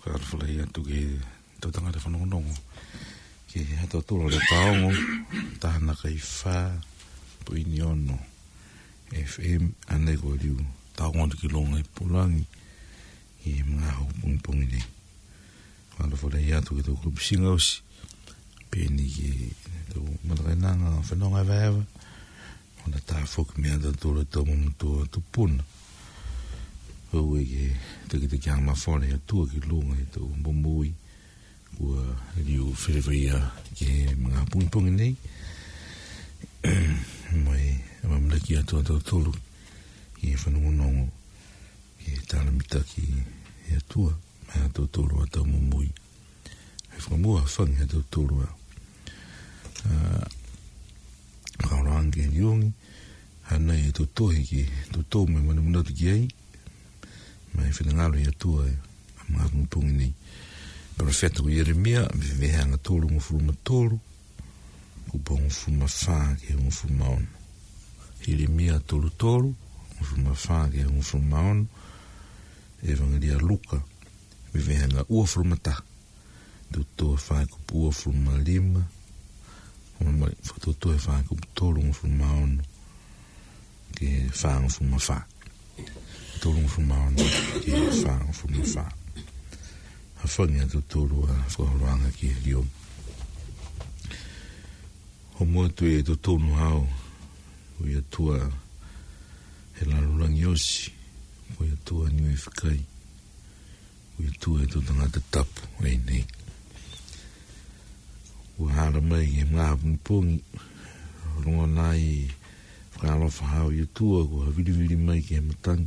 Whakarwhalai atu ke tautanga te whanongonongo. Ke hato tula le taongo, tahana kai wha, puini ono, FM, anei ko riu, taongo te ki longa i Pulangi, i mga hau pungi nei. Whakarwhalai atu ke tau kupisinga osi, pēni ke tau matakainanga whanonga ewa, ona tā whoki mea tula tau mamutua tupuna. Hau e ke te kianga mawhone atua ki longa i tau mbomui kua riu whiriwhia ke mga pungi nei mai mamlaki atua tau tolu i whanongonongo ke tāna mitaki i atua mai atau tolu a tau mbomui e whamua whangi a tau tolu a kaorangi e riongi hanai e tau tohi ki tau tau me manamunatu ki ai mai whenangalo i atua e mga pungi nei. Profeta ko Jeremia, me vehanga tolu ngufuruma tolu, kupa ngufuruma whaa ke ngufuruma ono. Jeremia tolu tolu, ngufuruma whaa ke ngufuruma ono, evangelia Luka, me vehanga ua furuma ta, tutoa whaa kupa ua furuma lima, tutoa whaa kupa tolu ngufuruma ono, ke whaa ngufuruma whaa. Tolu ngufuruma ono, ke whaa ngufuruma whaa. Hawhangi atu tolu a whakaroanga ki rio. Ho mua tu e to tonu hao, ui atua he larurangi osi, ui atua niwe whikai, ui atua e to tangata tapu, ei nei. Ua hara mai e mga pungi, rongo nai whakalofa hao i atua, kua viri mai ki he matangi.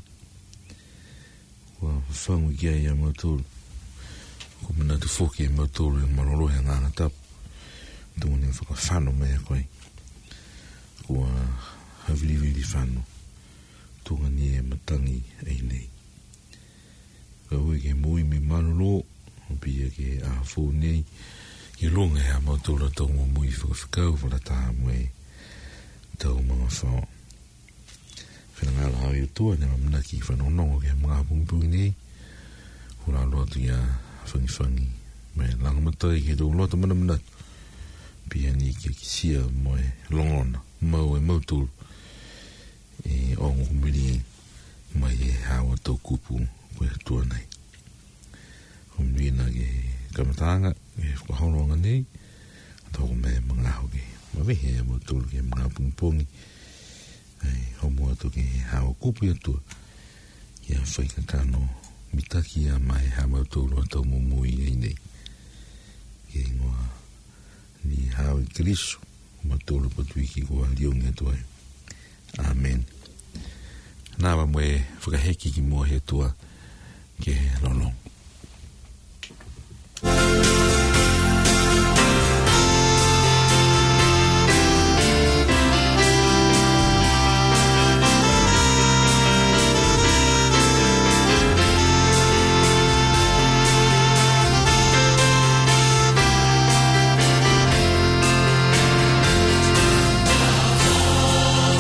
Ua whangu ki ai a matolu. Ko mana te whoki e mautoro e marorohe ngāna tapu. Tūne whakawhano mea koe. Kua hawiriwiri whano. Tūnga ni e matangi ei nei. Ka hui ke mui me maroro. Pia ke a whō nei. Ke longa e a mautoro tau mo mui whakawhikau. Whakataha mwe tau mga whao. Whenangala hau i utua. Nema manaki whanonongo ke mga pungpungi nei. Hura loa tu ia whangi me langa matai ke tau lota mana pia ni ke kisia mo e longona mau e mauturu e ongo kumiri mai e hawa tau kupu koe tua nei kumiri na ke kamatanga ke whakahoronga nei tau me mga hau ke mawehe e mauturu ke mga pungpongi homo atu ke hawa kupu atua ia whaikakano mitaki a mai hama tōru a tau mumui ei nei. Ke ingoa ni hao i Kristo, ma tōru patuiki kua riongi atua. Amen. Nāwa mwe whakaheki ki mua he tua ke lolong.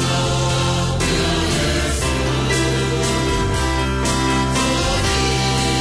Oh,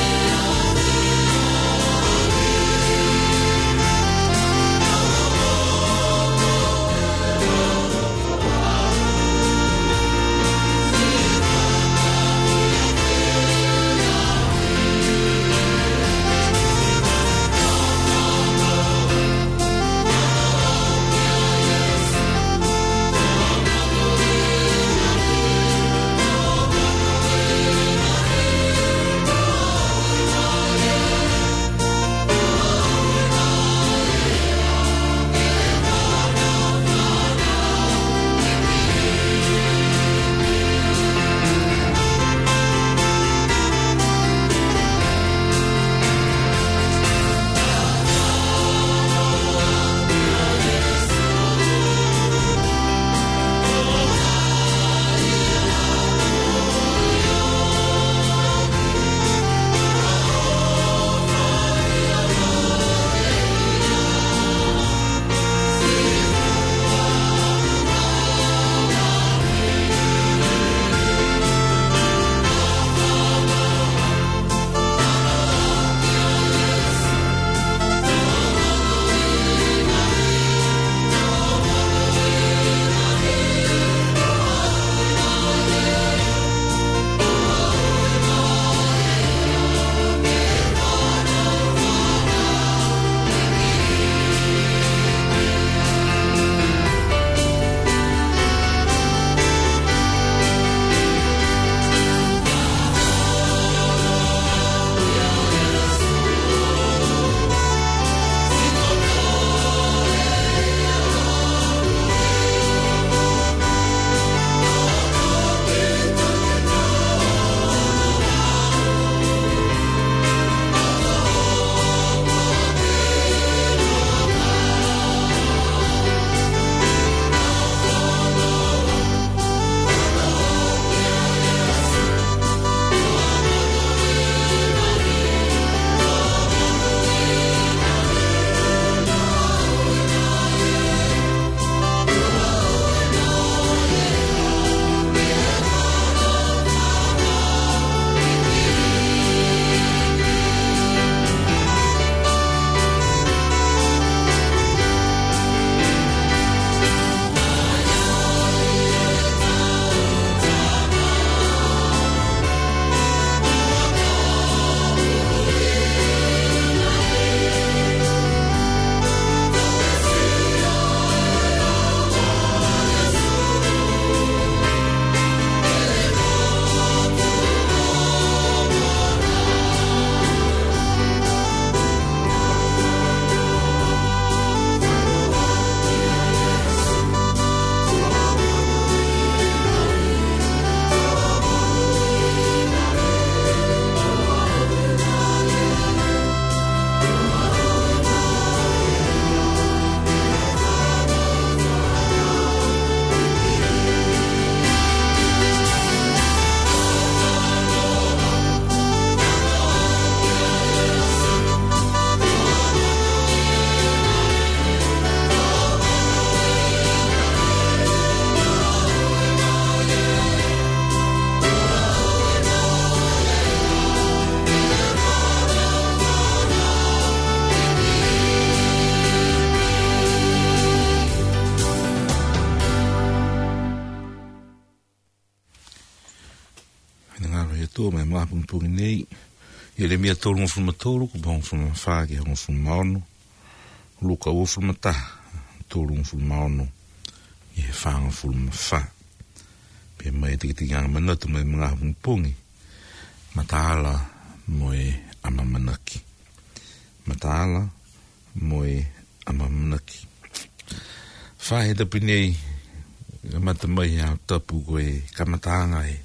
tua mai mga pungi nei. Ia le mea tolu ngofulu matolu, ku bahong fulu mawha ke ngofulu maono. Luka ngofulu mataha, tolu ngofulu maono. Ia wha ngofulu mawha. Pia mai tiki anga manatu mai mga pungi. Mataala moe amamanaki. Mataala moe amamanaki. Wha he tapi nei, mata mai hao tapu koe kamatanga e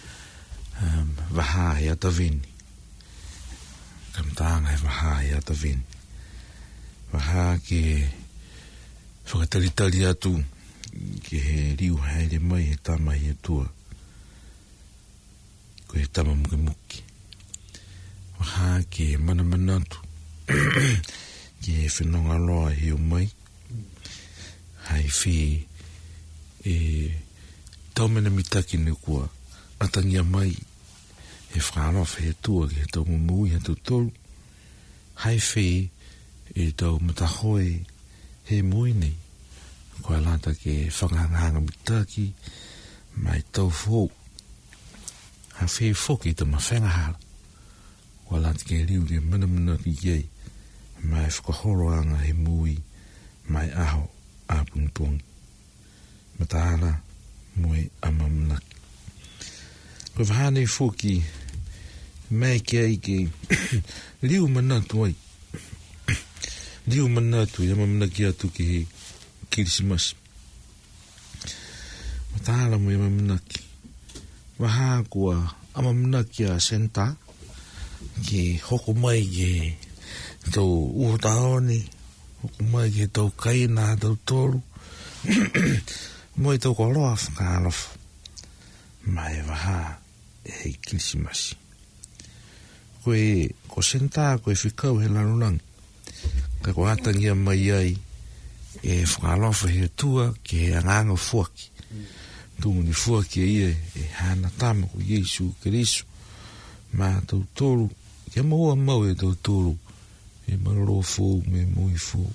waha he atawini. Kamatanga he waha he atawini. Waha ke whakataritari atu ke he riu haere mai he tama he tua. Ko he tama muke muki. Waha ke mana manatu. Ke he whenonga loa he o mai. Hai whi taumena mitaki ne kua atangia mai he whārofa he tua ki he tau mumui he tau tolu. Hai whi tau matahoe he mui nei. Kua lata ke whangahanga mitaki mai tau fōu. Ha whi whoki ta mawhengahara. Kua lata ke riu ke mana ki kei mai whakahoro anga he mui mai aho a pungpungi. Mataala moe amamanaki. Koe wahane whoki mai ke ai ke liu manatu ai. Liu manatu i amamanaki atu ke he Kirisimas. Mataala moe amamanaki. Waha kua amamanaki a senta ke hoko mai ke tau uhotaone. Hoko mai ke tau kaina tau tolu. Moi tau ko loa whakaalofa. Mai waha e Kirisimas. Koe ko senta koe whikau he larunang. Ka ko atangia mai ai e whakaalofa he tua ke he anganga fuaki. Tunguni fuaki e ia e hana tama ko Yesu Kerisu. Ma tau tolu. Ke maua mau e tau tolu. E maroro fōu me mui fōu.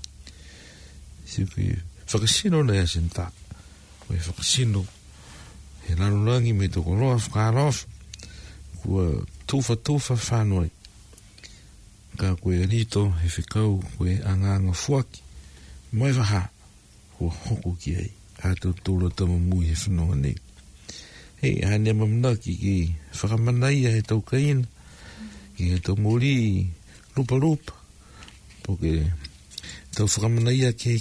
Siku whakasino na ea senta. Koe whakasino. He lanulangi me toko loa whakaalofa. Kua tufa whanoi. Ka koe rito he whikau koe anganga fuaki. Mai waha. Kua hoko ki ai. A tau tōra tama mui he whanonga nei. Hei, hane mamnaki ki whakamanaia he tau kaina. Ki he tau mori lupa. Poke tau whakamanaia ke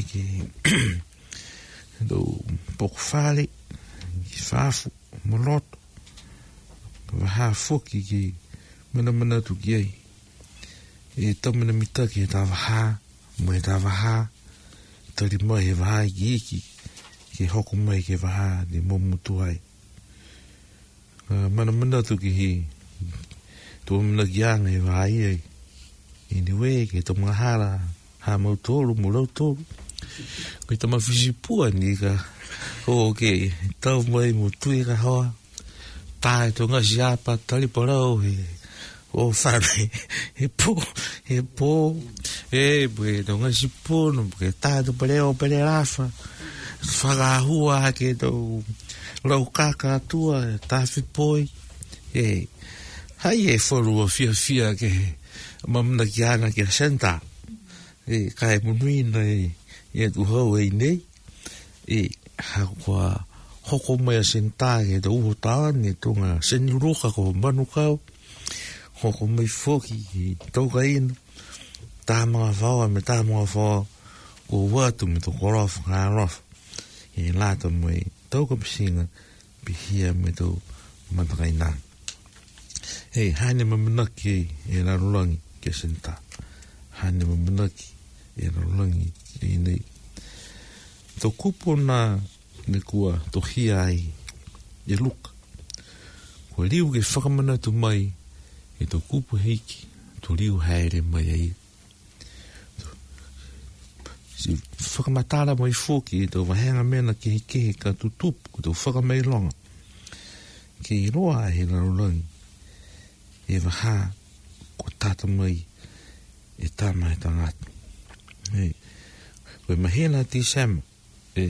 tau poko whale, ki whaafu, moloto. Waha whoki ki mana tu ki ai. E tau mana mitaki he tā waha, mo he tā waha. Tari mai he waha ki iki, ke hoko mai ke waha ni momutu ai. Mana tu ki he, tō mana ki anga he waha i ai. Anyway, ke tō mga hara, ha mau tōru, murau tōru. Koe ta mawhisi pua ni ka, o ke, tau mai mo tui ka hoa. Tāe tō ngā siapa, tali parau he, o whane, he pō, e tō ngā si pōno, ke tāe tō pareo pere rafa. Whakahua ke tō lau kaka atua, tāwhi poi. Hai e whorua fia ke, mamna ki ana ki a senta. Kai munuina e tu hau e nei. Hakua hoko mai a senta e ta uho tāne tonga seniruka ko manukau. Hoko mai foki i tauka ina. Tā mga whaua me tā mga whaua ko watu me to korofa ngā rofa. E lata mo e tauka pisinga pihia me to matakaina. Hei, haine mamanaki e rarulangi ke senta. Haine mamanaki e rarulangi e nei. Tō kupo nā ne kua tō hia ai e luka. Kua riu ke whakamanatu mai e tō kupo heiki, tō riu haere mai ai. Si whakamatara mai fōki e tō wahenga mena ke he ka tutupu ko tō whakamailonga. Ke i roa he rarulangi. E waha ko tata mai e tama e tangata. Koe mahina ti sama.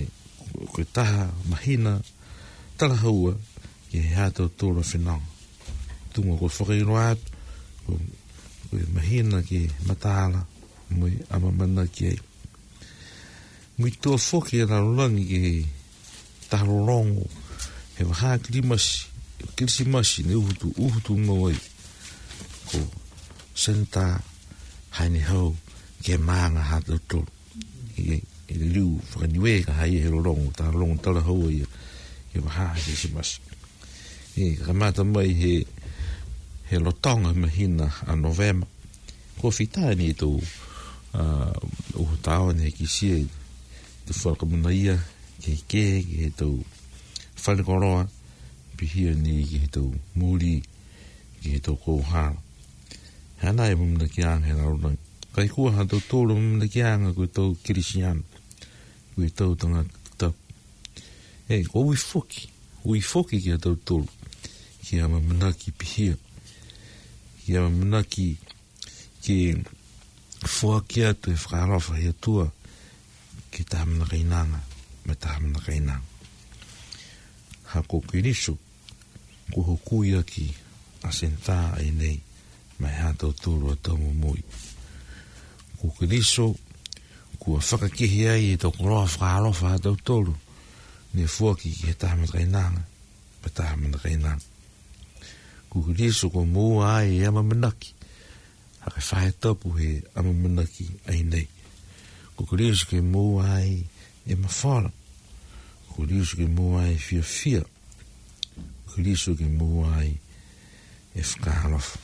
Koe taha mahina talahaua e he hātou tōra whenanga. tunga ko whakairoat, ko mahina ki matala, mui amamana ki ei. Mui tua whoki e rarolangi ki taharorongo, he waha kirisimasi ne uhutu ngawai, ko senta haine hau ke maanga hata tolu. I liu whakaniwe ka hai he rorongo, taharorongo tala hau ia, ke waha kirisimasi. Kamata mai he lotonga mahina a Novema. Ko whitai ni tō uhutao ni he kisia te whakamuna ia ke he tō whanekoroa pihia ni ke he tō muri ke he tō kouhara. Hana e mumna ki anga he raurang. Kai kua ha tō tōru mumna ki anga koe tō kirisiana. Koe tō tanga tau. Ko ui whoki ki a tō tōru. Ki ama manaki pihia. Ki ama manaki ki whuakia tu e whakarofa hea tua ki tahamana kainanga me tahamana kainanga. Hako kiriso ko hokuia ki asenta ai nei mai hato tūru a tōmu mui. Ko kiriso ko whakakihi ai e tō koroa whakarofa a tau tōru ne whuaki ki he tahamana kainanga me tahamana kainanga. Ko kiriso ko mua ai e ama manaki. Haka whahe tapu he ama manaki ai nei. Ko kiriso ke mua ai e mawhara. Ko kiriso ke mua ai fia. Ko kiriso ke mua ai e whakaharofa.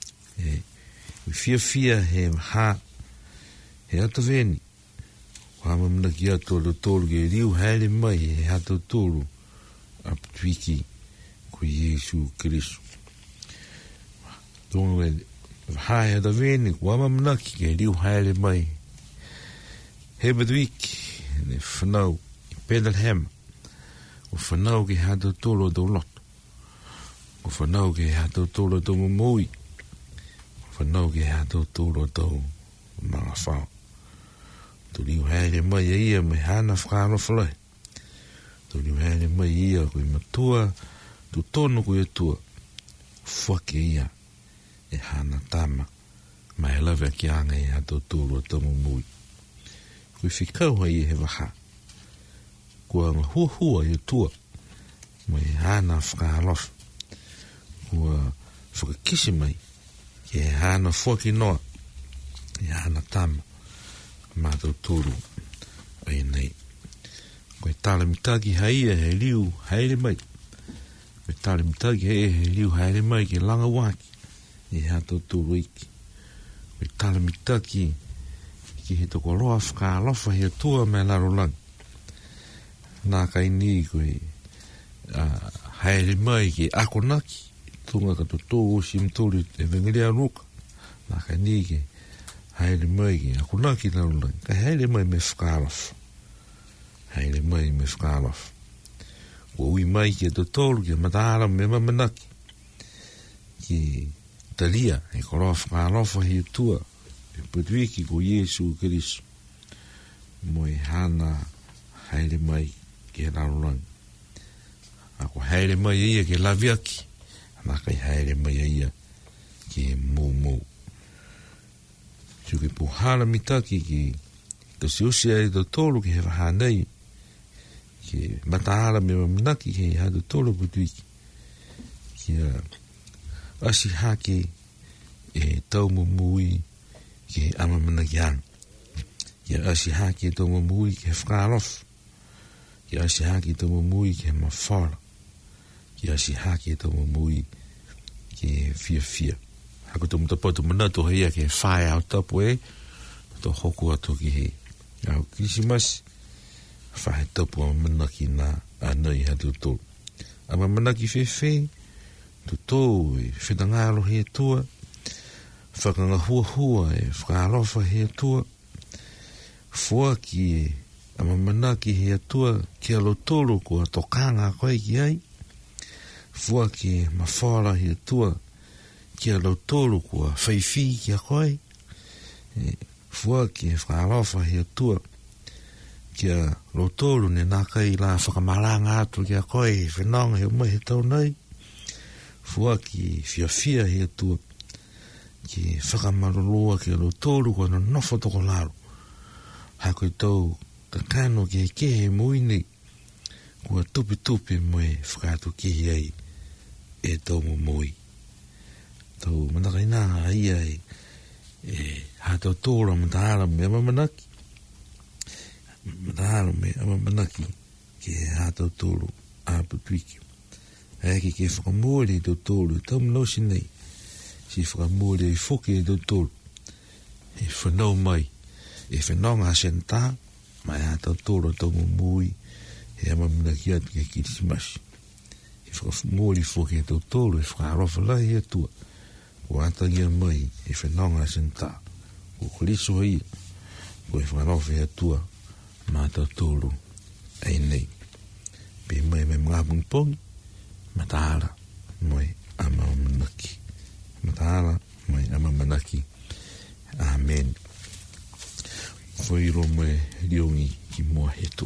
Fia he ha. He atawene. Ko ama manaki ato lo tolu ke riu haere mai he ato tolu aptuiki ko Yesu Kiriso. Tonga e hae da vene ko ama manaki ke riu haere mai. He maduiki ne whanau i Bethlehem. O whanau ke hato tolo do loto. O whanau ke hato tolo do mamui. O whanau ke hato tolo do mga whao. To riu haere mai ia me hana whakaro whalai. To riu haere mai ia koe matua. Tu tono koe tua. Whake ia. E hana tama. Mai lawe ki anga e hato tūrua tamu mui. Koe whikau hai e he waha. Kua hua i tua. Mai hana whakaalofa. Kua whakakisi mai. Ke he hana whaki noa. E hana tama. Mātou tūru. Ai nei. Koe tala mitaki hai e he liu haere mai. Koe tala mitaki hai e he liu haere mai ke langa waki. E hato tūru iki. Koe tala mitaki ki he toko roa whakaalofa hea tua me laro lang. Nā kai ni koe haere mai ki akonaki. Tunga kato tō o simtori e vengirea ruka. Nā kai ni ki haere mai ki akonaki laro lang. Kai haere mai me whakaalofa. Haere mai me whakaalofa. Ko ui mai ki e to tōru ki a mataara me mamanaki. Ki talia e koroa whakaalofa hea tua. E patuiki ko Yesu Kiriso. Moi hana haere mai ki he rarorang. Ako haere mai ia ki laviaki. Ana kai haere mai ia ki he mou. Tuke puhana mitaki ki kasi usia e to tolu ki he wahanei. Ki mataara me mamanaki ki he hado tolu patuiki. Ki asi hake e tau mumui ki ama manaki ang. Ki asi hake tau mumui ki he whakaalofa. Ki asi hake tau mumui ki he mawhara. Ki asi hake tau mumui ki he fia. Hako tau mutapoto manatu heia ki he whae au tapu e. To hoku atu ki he au Kirisimasi. Whae tapu ama manaki na anai hatu tolu. Ama manaki whewhe. Tu tō e whetangaro hea tua. Whakanga hua e whakaalofa hea tua. Fuaki e ama manaki hea tua ki alo tōru kua tokanga koe ki ai. Fuaki e mawhara hea tua ki alo tōru kua whaiwhi ki a koe. Fuaki e whakaalofa hea tua ki a lo tōru ne nākai la whakamaranga atu ki a koe. Whenanga hea mai he tau nei. fua ki fia he tua ki whakamaroloa ki alo tōru kua no nofo toko laro. Hako i tau ka kano ki he kehe moini kua tupi moe whakatu kehe ai e tau mo moi. Tau manakaina ia e hatau tōra matahara me amamanaki. Matahara me amamanaki ki he hatau tōru aputuiki. Eki ke whakamore i tau tōru, tau mnosi nei. Si whakamore i whoke i tau tōru. E whanau mai, e whanonga asenta, mai hatau tōru tau mo mui, e amamanaki atu ke kirisimasi. E whakamore i whoke i tau tōru, e whakarofa lai atua. Ko atangia mai, e whanonga asenta. Ko koriso ia, ko e whakarofa atua, ma tau tōru, ei nei. Pe mai me mga pungpongi, matahara moe amamanaki. Matahara moe amamanaki. Amen. Whairo moe riongi ki mua he tua.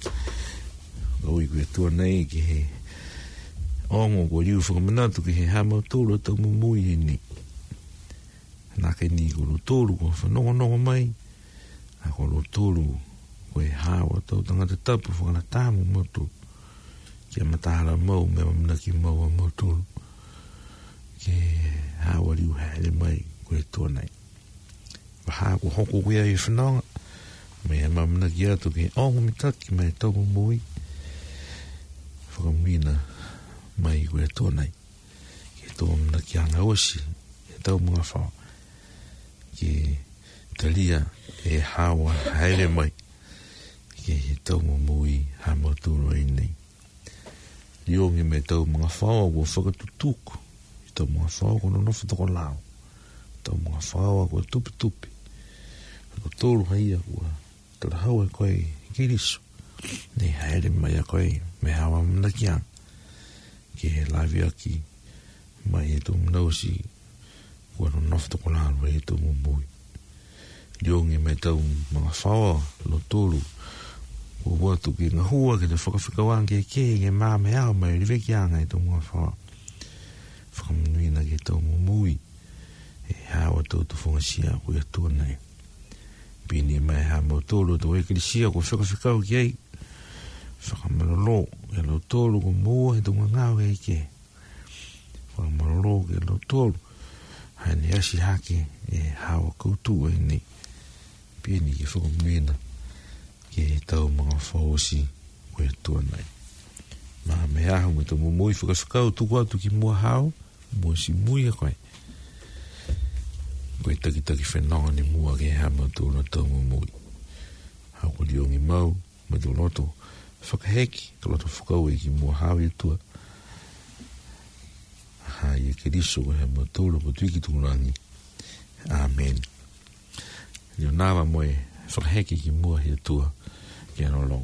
Oi koe tua nei ki he ongo ko riu whakamanatu ki he hamau tōru tau mumui he ni. Nā kei ni ko lo tōru ko whanongo mai. A ko lo tōru ko e hawa tau tangata tapu whakanatamu motu. Kia matahara mau me mamanaki mau a mau tōru. Ke hawa riu haere mai koe tua nei. Waha ko hoko kuia i whanonga. Me he mamanaki atu ke ongo mitaki mai tau mui. Whakamina mai koe tua nei. Ke tau mamanaki anga osi. Ke tau mga whao. Ke talia e hawa haere mai. Ke he tau mui ha mau tōru ai nei. Riongi me tau mga whaua kua whakatutuku. I tau mga whaua kua nonofu toko lao. Tau mga whaua kua tupi. Kua tōru haia kua talahau e koe kirisu. Nei haere mai a koe me hawa manakiang. Ke he lavi aki mai e tau mnausi kua nonofu toko lao e tau mumui. Riongi me tau mga whaua lo tōru. O watu ki ngā hua ki te whakawhikawang ke māme au mai riweki anga i tō mga whaa. Whakamunuina ki tō mumui e hawa tō tu whangasia ko i atua nei. Pini mai ha mau tōru tō e kirisia ko whakawhikau ki ei. Whakamalolo e lo tōru ko mua he tō ngau e ke. Whakamalolo ke lo tōru. Hai ni asi hake e hawa koutu e nei. Pini ki whakamunuina. Ke tau mga whaosi koe tua nei. Mā me ahu me tau mumui whakawhikau tuku atu ki mua hao, mua si mui a koe. Koe taki whenonga ni mua ke hama tūna tau mumui. Hau ko riongi mau, me tō loto whakaheki, ka loto whakau e ki mua hao i tua. Hai e ke riso ko hama tūna ko tuiki tūrangi. Amen. Rio nāwa moe whakaheki ki mua hi tua. Get along.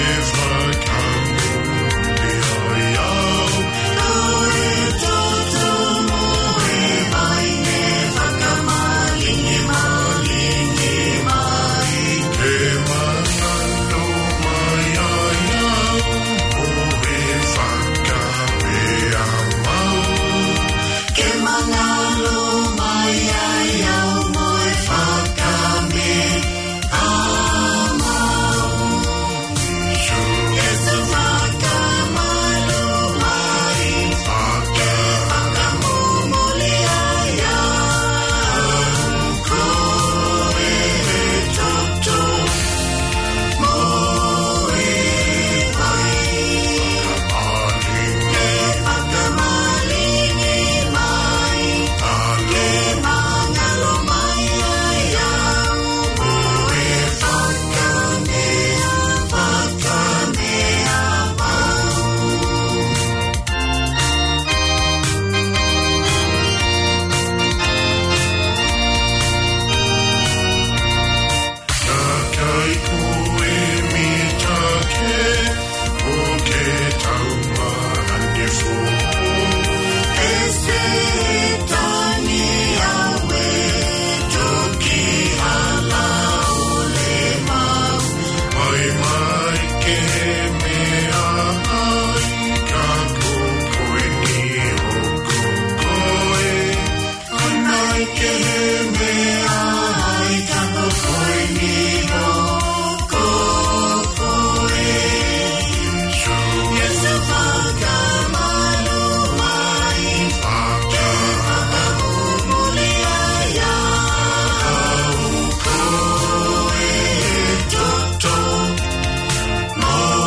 Toto Oh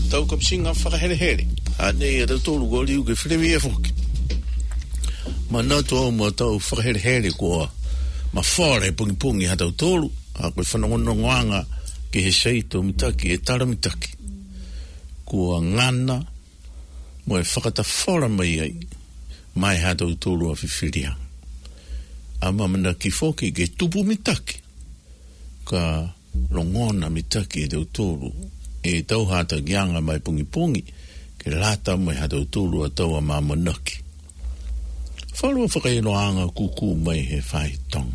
tau kapsinga whakahere-here. Ane tau tōru ko liu ke whirewi e whoki. Ma nātu au ma tau whakahere-here kua ma whare pungi ha tau tōru. A koe whanongono ngoanga ke he seito mitaki e tara mitaki. Kua ngana mo e whakata whara mai ai. Mai ha tau tōru a whiwhiria. A mamana ki whoki ke tupu mitaki. Ka longona mitaki e tau tōru. E tau hata gianga mai pungi ke lata mai ha tau tōru a tau a mamanaki. Whalua whakailoanga kuku mai he whaitonga.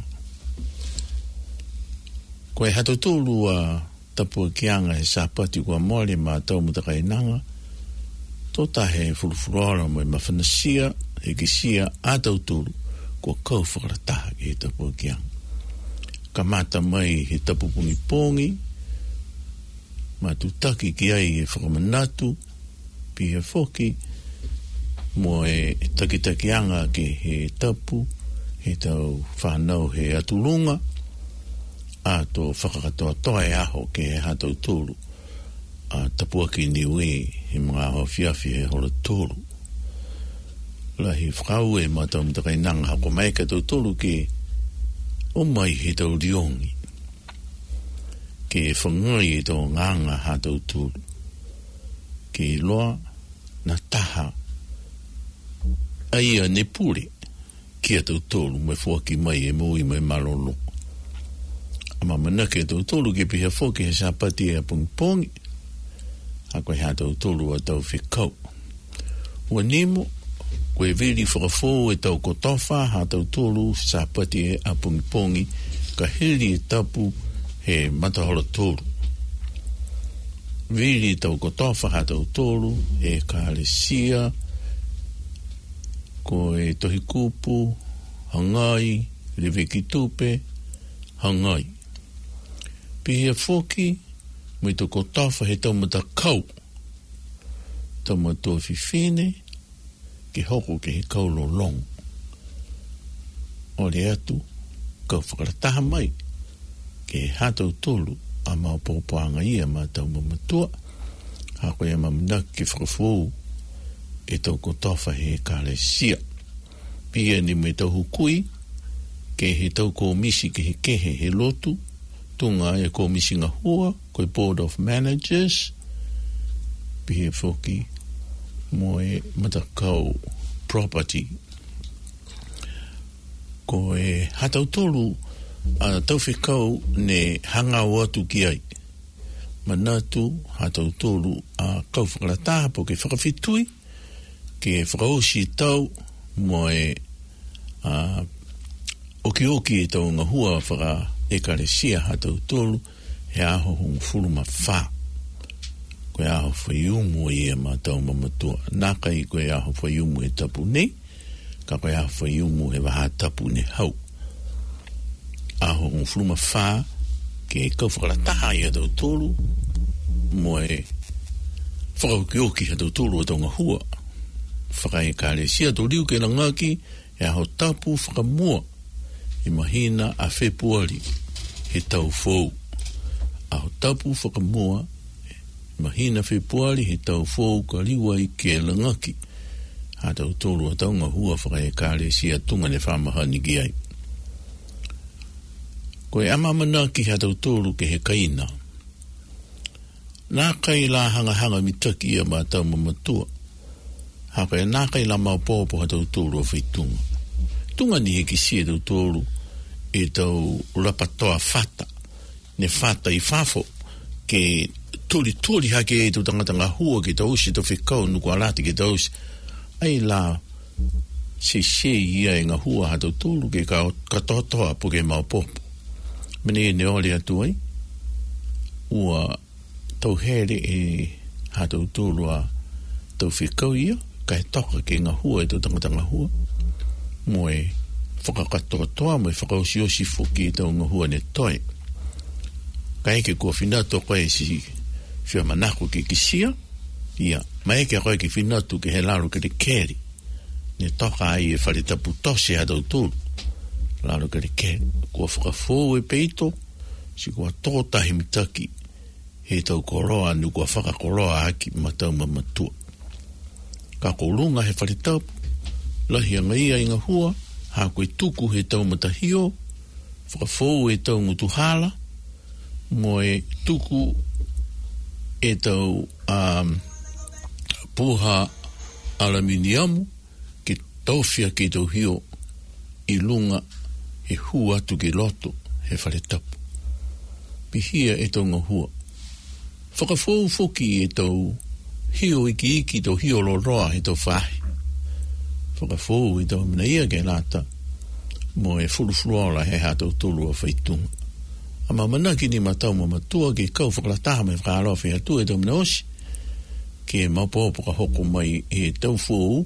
Koe ha tau tōru a tapua kianga he sapati kua mole ma tau mutakainanga. Tota he furufuruara mai mawhanasia he kisia a tau tōru kua kau whakarataha ki he tapua kianga. Kamata mai he tapu pungi ma tutaki ki ai e whakamanatu pi he whoki mo e takitakianga ke he tapu he tau whanau he atulunga a tō whakakatoa toa e aho ke he hatau tōru a tapua ki niwe he mga aho fiafi he hora tōru la he whakau e matau mtakainanga hako mai ka tau tōru ke o mai he tau riongi ke whangai e tau nganga ha tau tūru ke loa na taha aia ne pure ki a tau tūru mai whuaki mai e mui mai marolo ama mana ke tau tūru ke piha whoki he sapati e a pungi a koe ha tau tūru a tau whikau ua nemo koe veri whakafo e tau kotofa ha tau tōru sapati e a pungi ka hiri e tapu he matahora tōru. Veri tau kotofa ha tau tōru e ka alesia ko e tohi kupu hangai reveki tupe hangai. Pihia whoki me tau kotofa he tau matakau tau matua fifine ke hoko ke he kaulo long. O le atu, kau whakarataha mai, ke hatau tolu a mau pōpāanga ia ma tau mamatua, hako ia mamnak ke whakafou e tau kotofa he kāle sia. Pia ni me tau hukui, ke he tau komisi ke he kehe he lotu, tunga e komisi ngā hua, koe Board of Managers, pia whoki, mo e matakau property ko e hatau tolu a tau whikau ne hanga o atu ki ai manatu hatau tolu a kau whakarataha po ke whakawhitui ke whakaosi tau mo e oki e tau ngā hua whaka ekaresia hatau tolu he aho hong furuma wha koe aho whaiumu i e mātau mamatua. Nā kai koe aho whaiumu e tapu nei, ka koe aho whaiumu he waha tapu ne hau. Aho ngā whuruma whā, ke kau whakarataha i atau tōru, mo e whakaukioki atau tōru atau ngā hua. Whakai kāre si atau riu ke langaki, e aho tapu whakamua, i mahina a Februari, he tau fōu. Aho tapu whakamua, mahina Februari he tau fōu ka liwa i ke langaki. Ha tau tōru a taunga hua whakai kāre si a tunga ne whamahani ki ai. Koe amamana ki ha tau tōru ke he kaina. Nā kai la hanga mitaki ia ma tau mamatua. Ha koe nā kai la maupōpo ha tau tōru a whaitunga. Tunga ni he ki si e tau tōru e tau rapatoa whata. Ne whata i whafo ke tori hake e tu tangata hua ki tausi to whikau nuku alati ki tausi ai la se ia e ngā hua ha tau tōru ke ka totoa po ke maupopo mene e neole atu ai ua tau here e ha tau tōru a tau whikau ia ka e toka ke ngā hua e tu tangata hua mo e whakakatoa mo e whakausiosi fuki e tau ngā hua ne toi ka eke kua whinato koe si whia manako ke kisia, ia, mai ke koe ke whinatu ke he laro ke te keri, ne toka ai e whare tapu tose a tau tōru, laro ke te keri, kua whakafou e peito, si kua tōtahi mitaki, he tau koroa nu kua whakakoroa aki matau mamatua. Ka kolunga he wharitaupu, lahi anga ia inga hua, ha koe tuku he tau matahio, whakafou he tau ngutuhala, mo e tuku e tau puha aluminiamu, ke taufia ke tau hio i lunga he hua tu ke loto he wharitaupu. Pihia e tau ngahua. Whakafou foki e tau hio iki tau hio loroa he tau whahi. Whakafou e tau mina ia ke lata mo e furufruola he ha tau tolu a whaitunga. Ama manaki ni matau mamatua ke kau whakalataha mai whakaaloa whi atu e tau mina osi ke maupopo ka hoko mai e tau fōu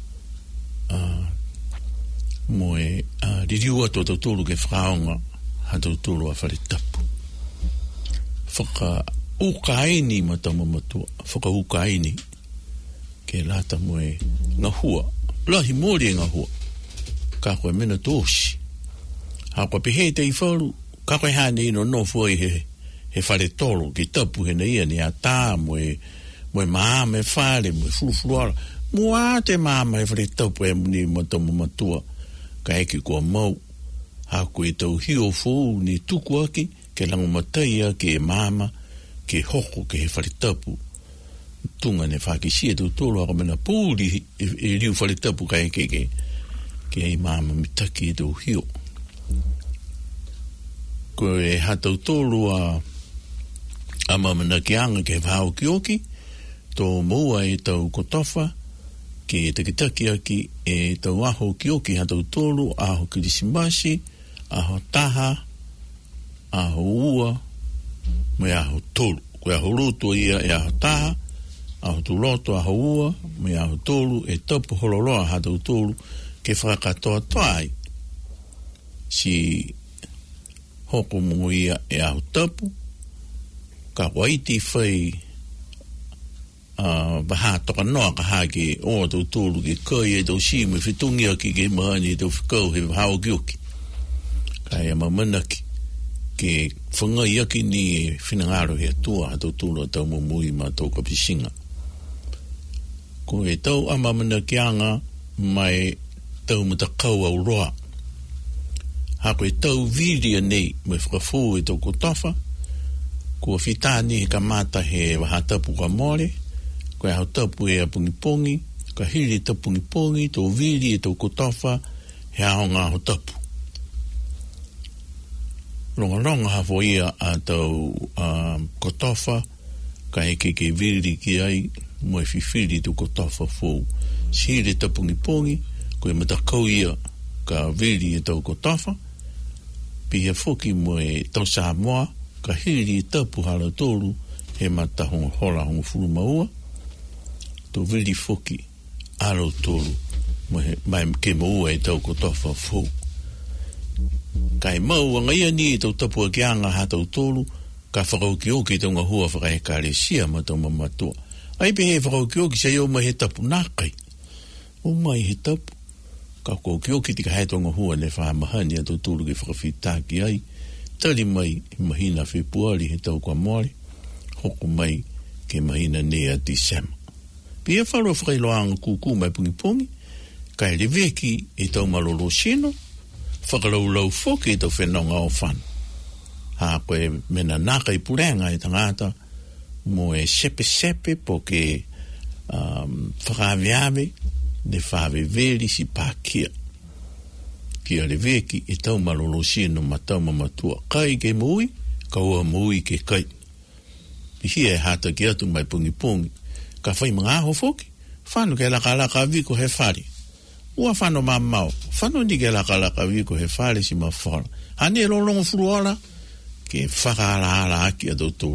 mo e ririua tō tau tolu ke whakaonga ha tau tolu a wharitapu. Whaka ukaini matau mamatua, whaka ukaini ke lata mo e ngahua, lahi mori e ngahua, ka koe mena tōsi. Ha koe pehe te i whauru, ka koe hane ino no fuai he whare tolo ki tapu he na ia ni a tā mo e maa me whare, mo e furufuruara, mo a te maa me whare tapu e muni matau mamatua, ka eki kua mau, ha koe tau hio fōu ni tuku aki, ke lango mataia, ke mama, ke hoko, ke he wharitapu. Tunga ne whakisia tau tolo ako mena pūri e riu wharitapu ka eke ke ei mama mitaki e tau hio. Ko e hatau tolo a mamana ki anga ke whao ki oki, tō moua e tau kotofa, ke takitaki aki e tau aho ki oki hatau tolo, aho kirisimasi, aho taha, aho ua, me aho tolu. Koe aho roto ia e aho taha, aho tuloto aho ua, me aho tolu, e tapu hololoa hatau tolu, ke whakatoa toai. Si hoko mungu ia e aho tapu, ka waiti whai baha toka noa ka hake o tau tolu ke kai e tau si me whitungi aki ke mahani e tau whikau he hao ki oki. Ka e mamanaki. Ke whangai aki ni e whinangaro he atua a tau tūra tau mumui ma tau kapisinga. Ko e tau amamana ki anga mai tau matakau au roa. Hako e tau viria nei mai whakafū e tau kotofa. Ko whitāni he kamata he wahatapu ka more. Ko e hau tapu e a pungipongi. Ka hiri ta pungipongi, tau viri e tau kotofa he ahonga hau tapu. Ronga hafo ia a tau kotofa, ka eke ke viri ki ai, mo e whiwhiri tu kotofa fōu. Sire ta pungipongi, ko e matakau ia ka viri e tau kotofa, pia foki mo e tau Samoa, ka hiri e tapu hala tolu, he mata honga hola honga furu maua, to viri foki alo tolu, mai ke maua e tau kotofa fōu. Kai mau anga ia ni tau tapu a kianga ha tau tolu, ka whakau ki oki tau ngā hua whakai kare sia ma tau mamatua. Ai pe he whakau ki oki sei o mai he tapu nākai. O mai he tapu. Ka kau ki oki tika hai tau ngā hua ne whahamahani a tau tolu ki whakawhitaki ai. Tari mai he mahina whepuari he tau kwa moare. Hoko mai ke mahina nea December. Pia wharua whakailoanga kuku mai pungipongi. Kai reveki e tau malolo sino. Whakaraulau foki e tau whenonga o whanu. Ha koe mena naka i purenga e tangata mo e sepe po ke whakaweawe ne whawe veri si pākia. Kia le veki e tau malolo sino ma tau mamatua. Kai ke mui, kaua mui ke kai. Pihia e hata ki atu mai pungi. Ka whai mga aho foki. Whanu ke laka viko he whari. Ua whano mamau, whano ni ke laka wiko he whare si mawhara. Hani e lolongo furuara, ke whakaala aki a dotoru.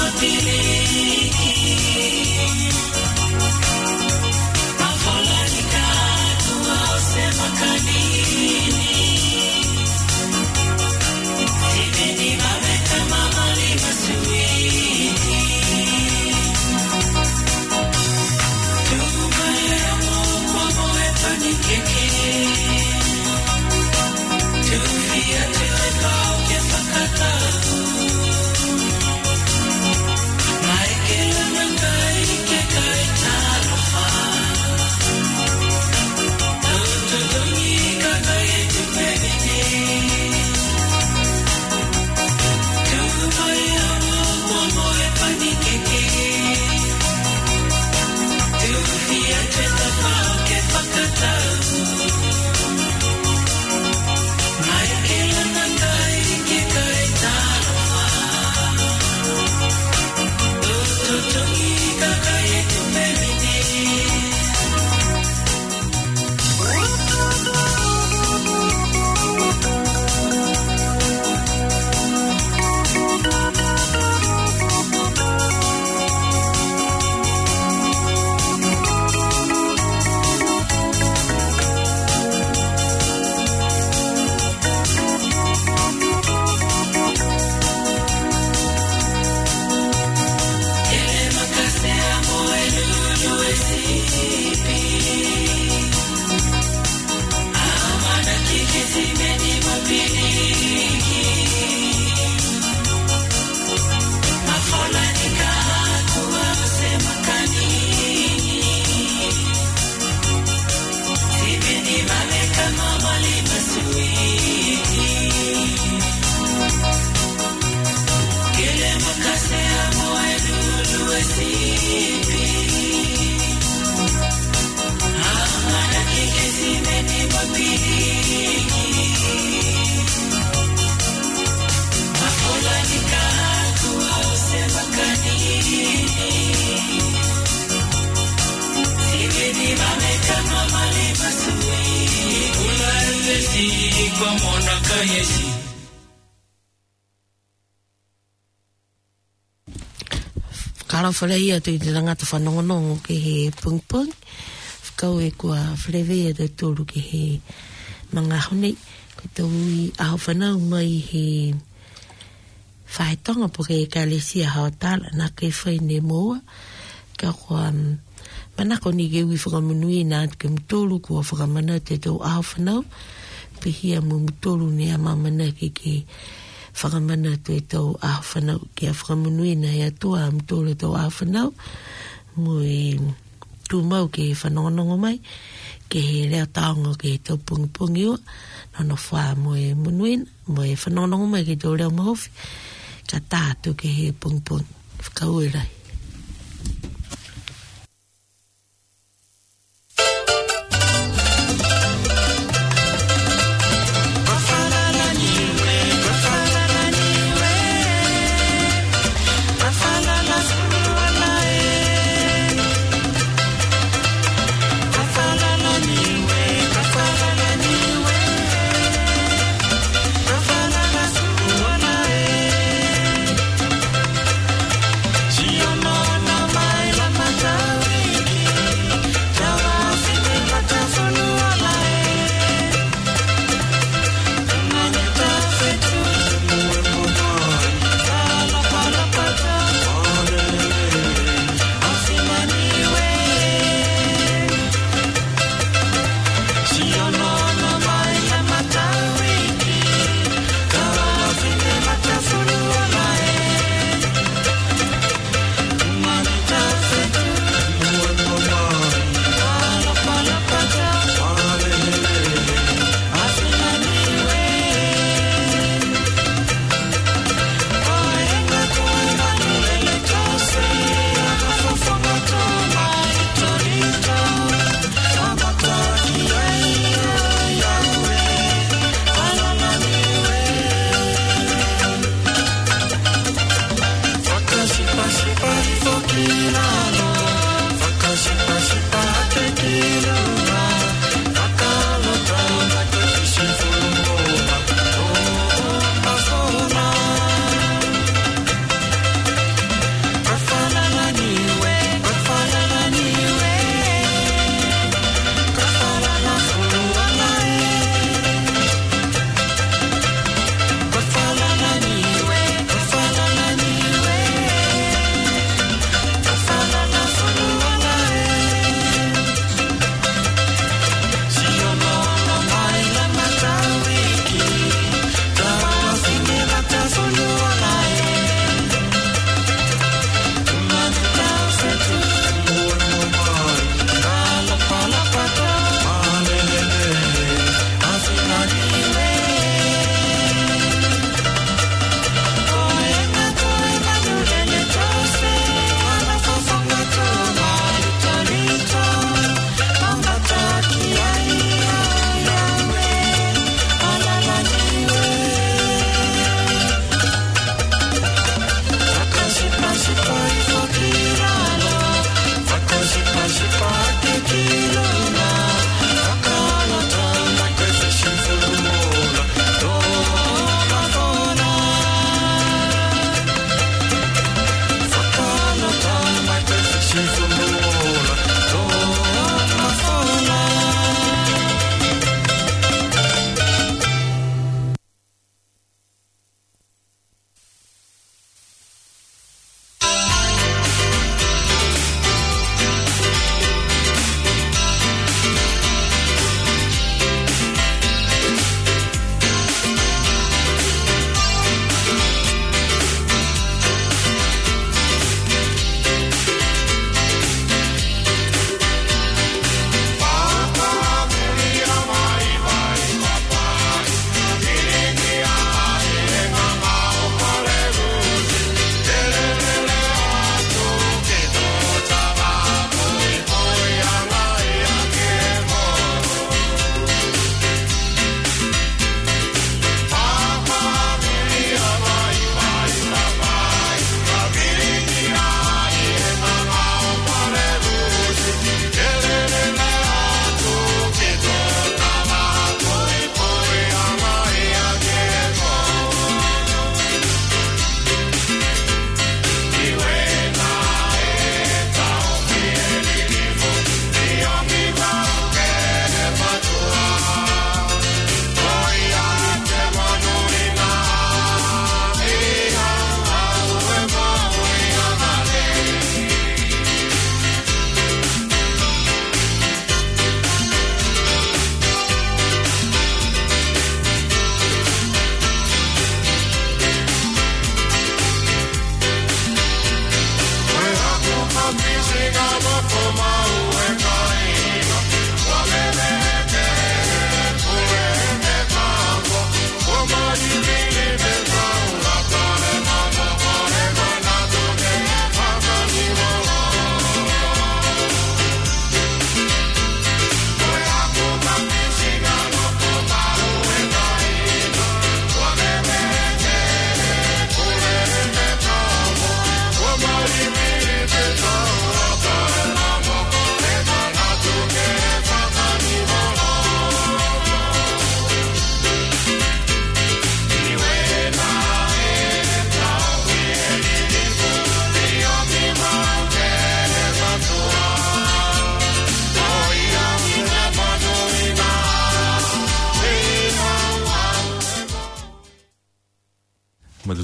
Kala whareia tui te rangata whanongonongo ke he pungpung. Whakau e kua wharewea te tōru ke he mga honi. Ko tau i aho whanau mai he whaetonga po ke kalesia hao tala nā kei whaine moa. Ka kua manako ni ke ui whakamunui nā ke mtōru kua whakamana te tau aho whanau. Pehia mu mtōru ni a mamana ke whakamana tu e tau aho whanau ki a whakamunui na hea tua mtōru tau aho whanau mo e tūmau ke whanongonongo mai ke he reo taonga ke tau pungipungi ua nono whaa mo e munuina mo e whanongonongo mai ke tau reo mahofi ka tātu ke he pungipungi whakauerai.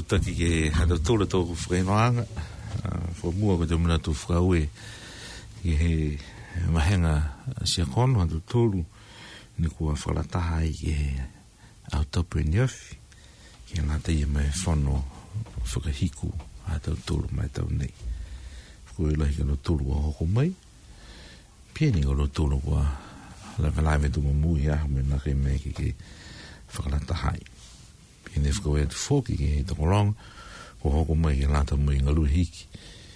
matutaki ke hata tōra tōku whakainoanga, whamua ko te muna tō whakaue ke he mahenga sia kono hata tōru ni kua whakalataha i ke au tapu e niafi ke ngata ia mai whano whakahiku hata tōru mai tau nei. Ko e lahi ka no tōru a hoko mai, pieni ka no tōru kua lai me tuma mui ahu me nake me ke whakalatahai. Pieni whakawe atu whoki ke he takorong, ko hoko mai ke lata mui ngalui hiki,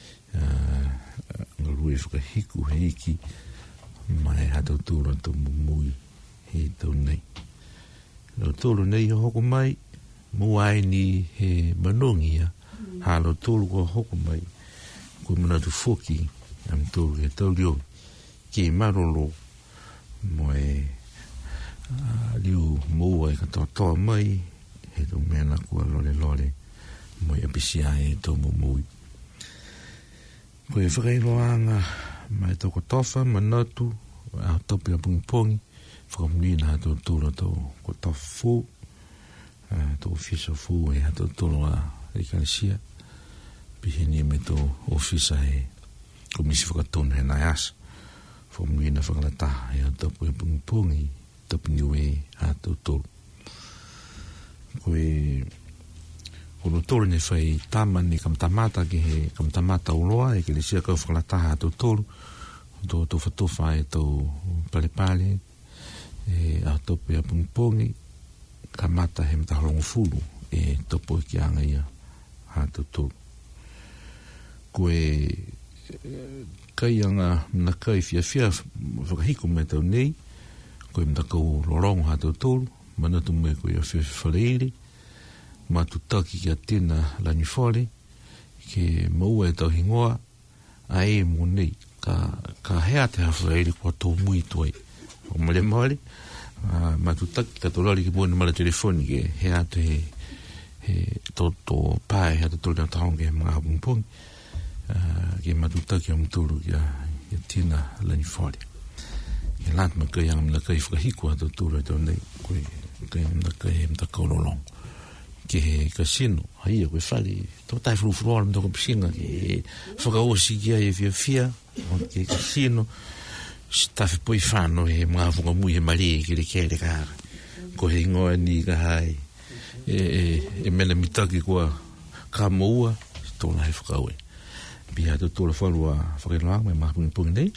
ngalui whakahiku he hiki, mai hatau tōru atu mui he tau nei. Lo tōru nei hoko mai, muai ni he manongia, halo tōru ko hoko mai, ko mana tu whoki, am tōru he tau rio, ke marolo, moe liu moa e katoa mai he tō mena kua lore moe apisia e tō mumui. Koe whakairoanga mai tō kotofa, manatu, a topi a pungipongi, whakamunina ha tō tōra tō kotofa fū, tō ofisa fū e ha tō tōra a ikanisia, pihini me tō ofisa e komisi whakatonu he nai asa. Whamunina whakalataha e a tapu e pungipongi, tapu niwe a tau tōru. Kono tōru ne whai tamani kamtamata ke he kamtamata uloa e ke le sia kau whakalataha a tau tōru, tō whatofa e tau palepale, e a tapu e pungipongi, kamata he mtaholongo fulu e tapu e ki anga ia a tau tōru. Kai anga mna kai fia whakahiku me tau nei, koe mna kau lorongo ha tau tōru, manatu me koe a fia whaleiri, matu taki ki a tēna lani whare, ke maua e tau hingoa, a e mo nei, ka hea te ha whaleiri kua tō mui tuai. O male male, matu taki ka tō lari ki pōne mala telefoni, ke hea te tō pae, hea te tōri a tahonga he mga hapungpongi, ke matutaki am tōru ya tina lani whare. Ke lātima kai anga mna kai whakahiku ato tōru e tō nei, koe kai mna kai he mta kaurolong. Ke he kasino, haia koe whare, tō tai whuruwhuruara mta ko pisinga, ke whakaosi kia e fia, ke kasino, stafi poi whano he mga whukamui he mare ke le kere kāra. Ko he ingoa ni ka hai, e mena mitaki kua ka moua, tōna he whakaue. Pia tu tōla whalua whakiroanga me maha pungi nei,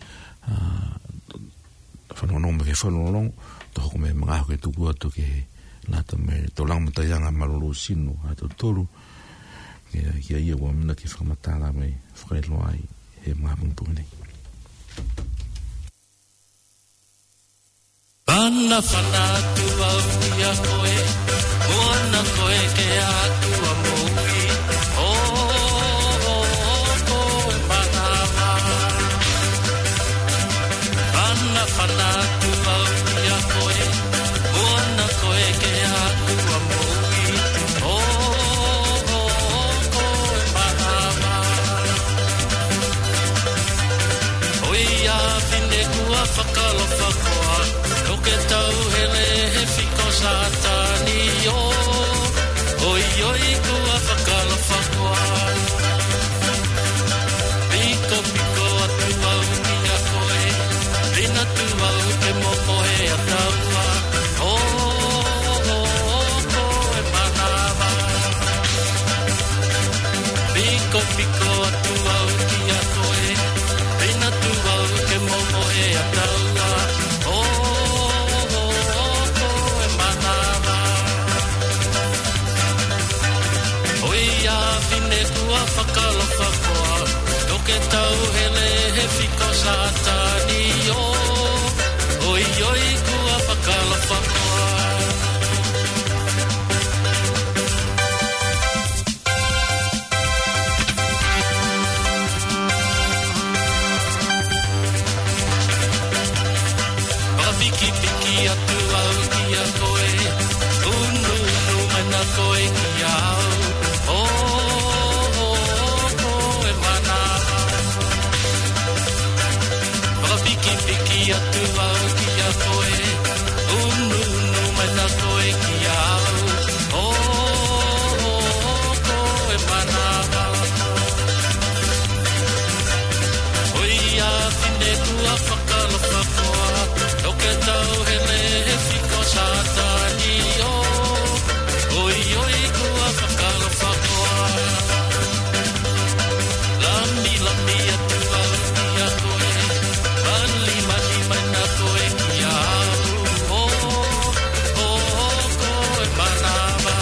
whanonong me ke whanonong, tōhoko me mga aho ke tuku atu ke nata me tō langmata ianga marolo sino a tō tōru, ke ia ua mina ke whakamatala me whakiroa he maha pungi nei. Ana whanatu au ia koe, moana koe ke atu a moui, whanatu au ia koe, moana koe ke aku a moui, koe mahama. Oi a whine kua whakalofa koa, no ke tau hele he whiko satani o, oi kua whakalofa koa. Piko atu au ia koe, rina tu au ke moko he ataua, koe manama. Piko atu au kia koe, rina tu au ke moko he ataua, koe manama. Oi a whine kua lami atu au ia koe mali mali mana koe kia au koe manava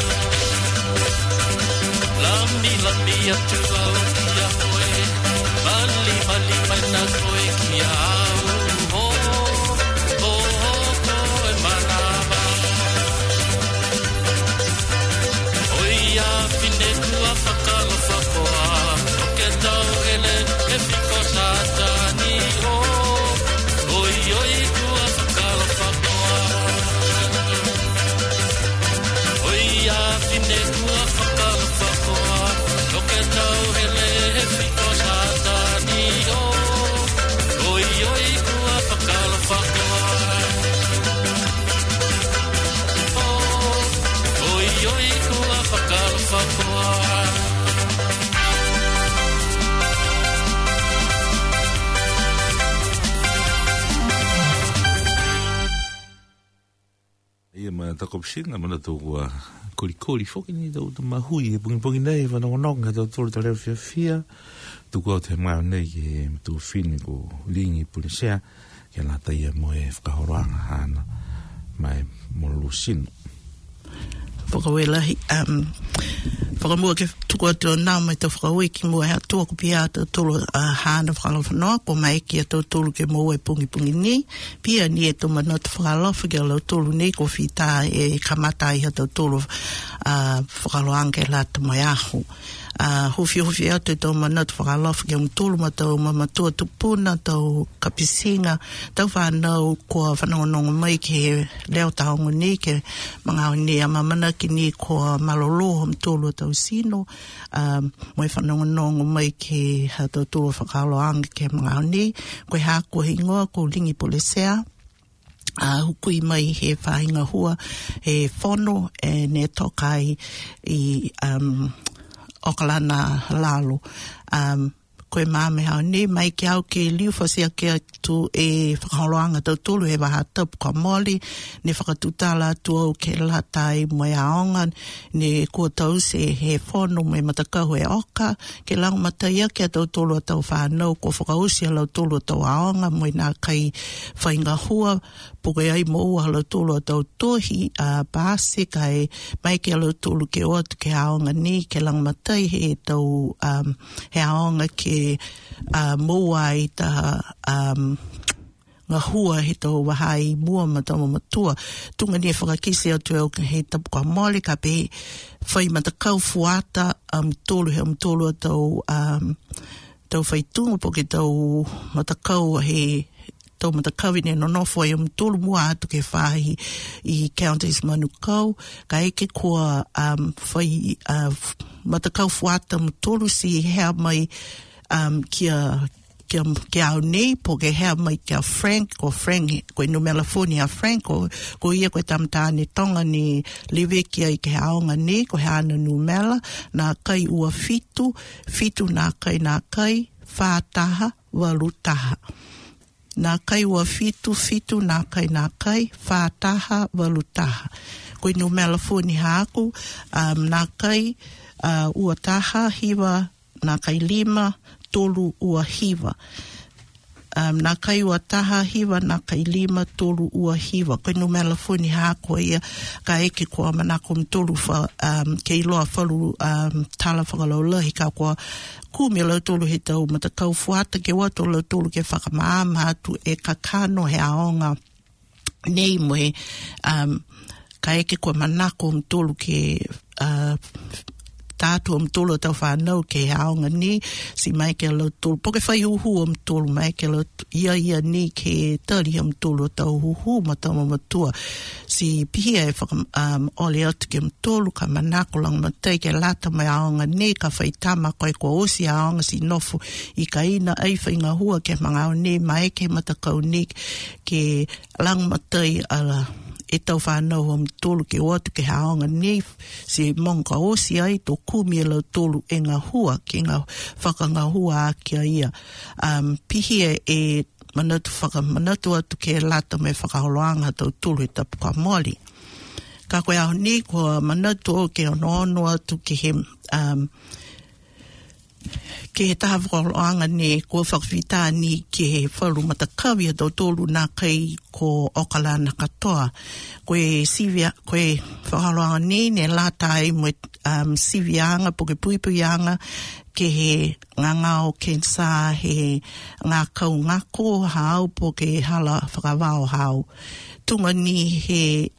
lami lami atu au ia koe mali mali mana koe kia au koe manava oia fine kua whakalofa koa ke tau ele e whiko satani oi oi kua whakalofa koa oia fine kua whakalofa koa ke tau ele e whiko satani oi oi kua whakalofa koa oi oi kua whakalofa koa ia ma takopsinga mana tō kori whoki ni tō mahui e pungi nei whanongononga tō tōru tā reo fia tuku au te mao nei ke tō whini ko lingi pulisea ke la taia mo e whakahoroanga hana mai molo sino whakawelahi whakamua ke tuku atu nā mai tau whakaui ki mua hea tua ko pia tau tolu hana whakalofa ko mai ki a tau tolu ke mua e pungi ni pia ni e tau manata whakalofa ke lau tolu ni ko whita e kamata i ha tau tolu whakaloanga e la ta mai ahu hufi atu tau manata whakalofa ke tolu ma tau mamatua tupuna tau kapisinga tau whanau ko whanongonongo mai ke leo tahongo ni ke mga ni a mamana ki ni ko malolo tolu tau sino mo e whanongonongo mai ke ha tau tolu whakaloanga ke mga ni koe ha ko hingoa ko lingi polesea hukui mai he whahinga hua he whono e ne tokai i Okalana lalo koe mame hao ni mai ki au ke liu whasia ke tu e whakaholoanga tau tolu he waha tapu ka moli ne whakatutala tu au ke latai moe aonga ne kua tau se he whono me matakahu e oka ke lang mataia ke tau tolu a tau whanau ko whakausi a lau tolu a tau aonga moe nā kai whainga hua puke ai mo ua lau tolu a tau tohi a basi kai mai ke lau tolu ke oatu ke aonga ni ke lang matai he tau he aonga ke mua i ta ngā hua he tau wahai mua matama matua tunga ni e whakakisi atu au he tapu ka mole ka pe whai matakau fuata tolu he tolu a tau whaitunga po ke tau matakau he tau matakawi ne nonofo e tolu mua atu ke whahi i Counties Manukau ka eke kua whai matakau fuata tolu si hea mai kia au nei po ke hea mai kia Frank ko i Numelafonia Frank ko ia koe tamtane tonga ni lewe kia i ke aonga nei ko hea ana Numela nā kai ua fitu nā kai whātaha walutaha nā kai ua fitu nā kai whātaha walutaha ko i Numelafonia aku nā kai ua taha hiwa nā kai 5 tolu ua hiwa. Nā kai ua taha hiwa, nā kai 5 tolu ua hiwa. Koe Numelafonia hākua ia, ka eke kua manako mtolu ke iloa whalu tala whakalaulahi ka kua kumi lau tolu he tau matakau fuata ke wato lau tolu ke whakamaama atu e kakano he aonga nei moe ka eke kua manako mtolu ke tātua mtolo tau whanau ke aonga ni si mai ke lau tolo poke whai huhu mtolo mai ke lau ia ni ke tari mtolo tau huhu matama matua si pihia e ole atu ke mtolo ka manako lang matai ke lata mai aonga ni ka whaitama koe ko osi aonga si nofu i ka ina ai whainga hua ke mga au ni mai ke matakau ni ke lang matai ala e tau whanau am tolu ke watu ke haonga nei si monga osi ai to kumi e lau tolu e ngā hua ke ngā whakanga hua a kia ia pihia e manatu atu ke lata me whakaholoanga tau tolu e tapu ka moli ka koe au ni kua manatu o ke ono atu ke he ke he taha whakaloanga ne kua whakawhita ni ke he wharu matakawi a tōtōru nā kai ko Okalana katoa. Koe sivia, koe whakaloanga ne lātai mo sivianga po ke puipuianga ke he ngangao kensa he ngā kau ngako hao po ke hala whakawao hao. Tunga ni he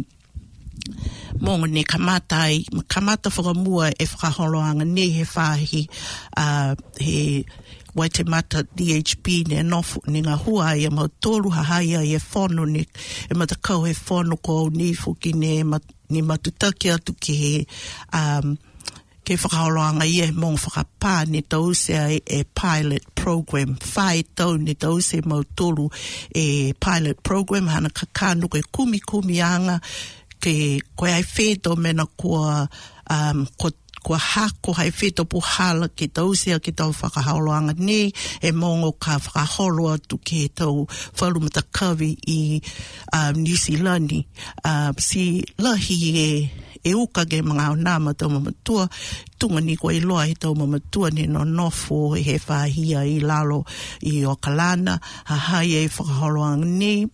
mongo ne kamata whakamua e whakaholoanga ne he whahi he Waitemata DHP ne nofu ni ngā hua ia mau tōru hahaia e whono ne e matakau he whono ko ni fuki ne ni matutaki atu ki he ke whakaholoanga ia mong whakapā ne tausea e pilot program whai tau ne tausea mau tōru e pilot program hana kakānu koe kumi anga ke koe ai wheto mena kua kua hako hai wheto puhala ke tausea ke tau whakahaoloanga ne e mongo ka whakaholo atu ke tau wharumatakawi i New Zealand si lahi e uka ke mga onama tau mamatua tunga ni koe loa he tau mamatua ne no nofo he whahia i lalo i Okalana hahai e whakaholoanga ne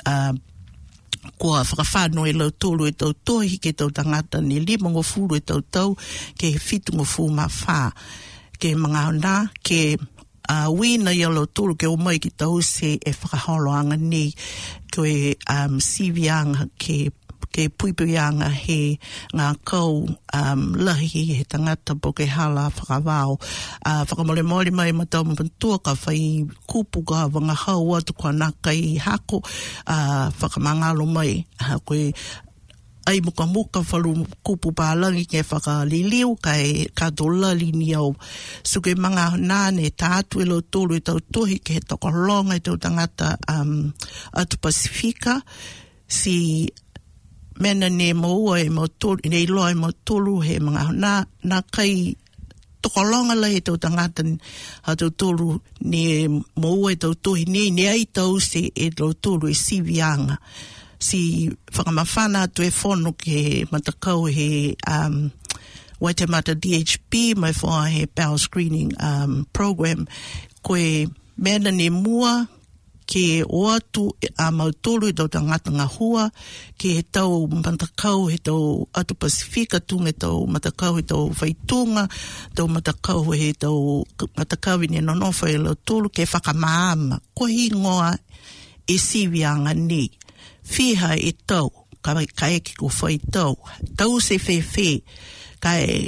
kua whakawhano e lau tōru e tau tohi ke tau tangata ni 5 furu e tau ke 7 fu ma wha ke mga ona ke wina i lau tōru ke o mai ki tau se e whakaholoanga ni koe sivianga ke puipuianga he ngā kau lahi he tangata po ke hala whakawao. Whakamole mai matau mapantua ka whai kupu ka wanga hau atu kua naka i hako whakamangalo mai. Koe ai muka whalu kupu pālangi ke whakaliliu kai kato lali ni au. So ke mga nāne tātu e lo tōru e tau tohi ke he tokolonga e tau tangata atu Pasifika si mena ne moua e mo tōru, ne iloa e mo tōru he mga nā kai tokolonga lai e tau tangata ha tau tōru ne moua e tau tohi ne ai tau se e tau tōru e sivianga. Si whakamawhana atu e whono ke matakau he Waitemata DHP mai whoa he bowel screening program koe mena ne mua ke o atu a mautoro e tau tangata ngā hua, ke he tau matakau he tau atu Pasifika tunga tau matakau he tau whaitunga, tau matakau he tau matakau ne nonofa e lau tolu ke whakamaama. Ko hi ngoa e sivianga ni. Whiha e tau, ka eki ko whai tau. Tau se whewhe, kai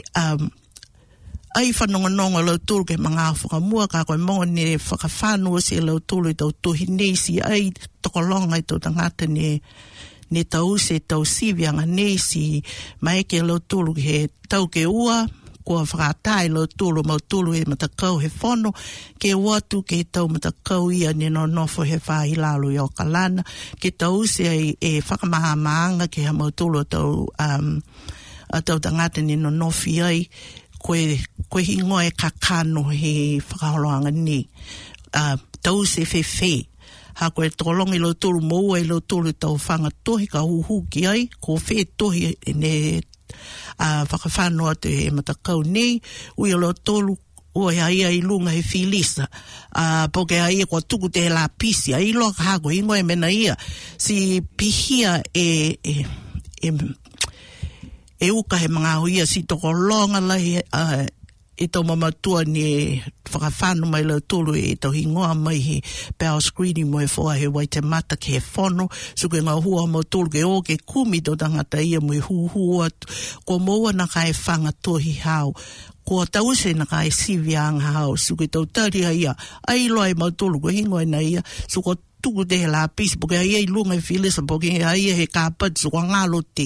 ai whanonganonga lau tūru ke mga whakamua ka koe monga ne whakawhanua se lau tūru i tau tohi neisi ai tokolonga i tau tangata ne tau se tau sivianga neisi mai ke lau tūru he tau ke ua kua whakatai lau tūru mau tūru e matakau he whono ke watu ke tau matakau ia ne no nofo he whahi lalo i Okalana ke tau se e whakamaha maanga ke ha mau tūru a tau tangata ne no nofi ai koe hingoa e kakano he whakaholoanga ni. Tau se whewhe. Ha koe tokolongi lo tōru moua e lo tōru tau whanga tohi ka huhu ki ai. Ko whe tohi ne whakawhanoa te he matakau nei. Ui lo tōru ua ia i lunga he whilisa. Poke ia kua tuku te he la pisi. Ai loa ka hako hingoa e mena ia. Si pihia e uka he mga huia si toko longa lai e tau mamatua ni whakawhanu mai lau tōru e tau hingoa mai he bowel screening mo e whoa he Waitemata ke he whono so ke ngā hua mo tōru ke o ke kumi tau tangata ia mo e huhua ko moa na ka e whanga tohi hao ko tause na ka e sivianga hao so ke tau tari ia ai loa e mau tōru ko hingoa na ia so ko tuku te he la pisi poke ia i lunga e whilisa poke ia he kāpat so ko ngalo te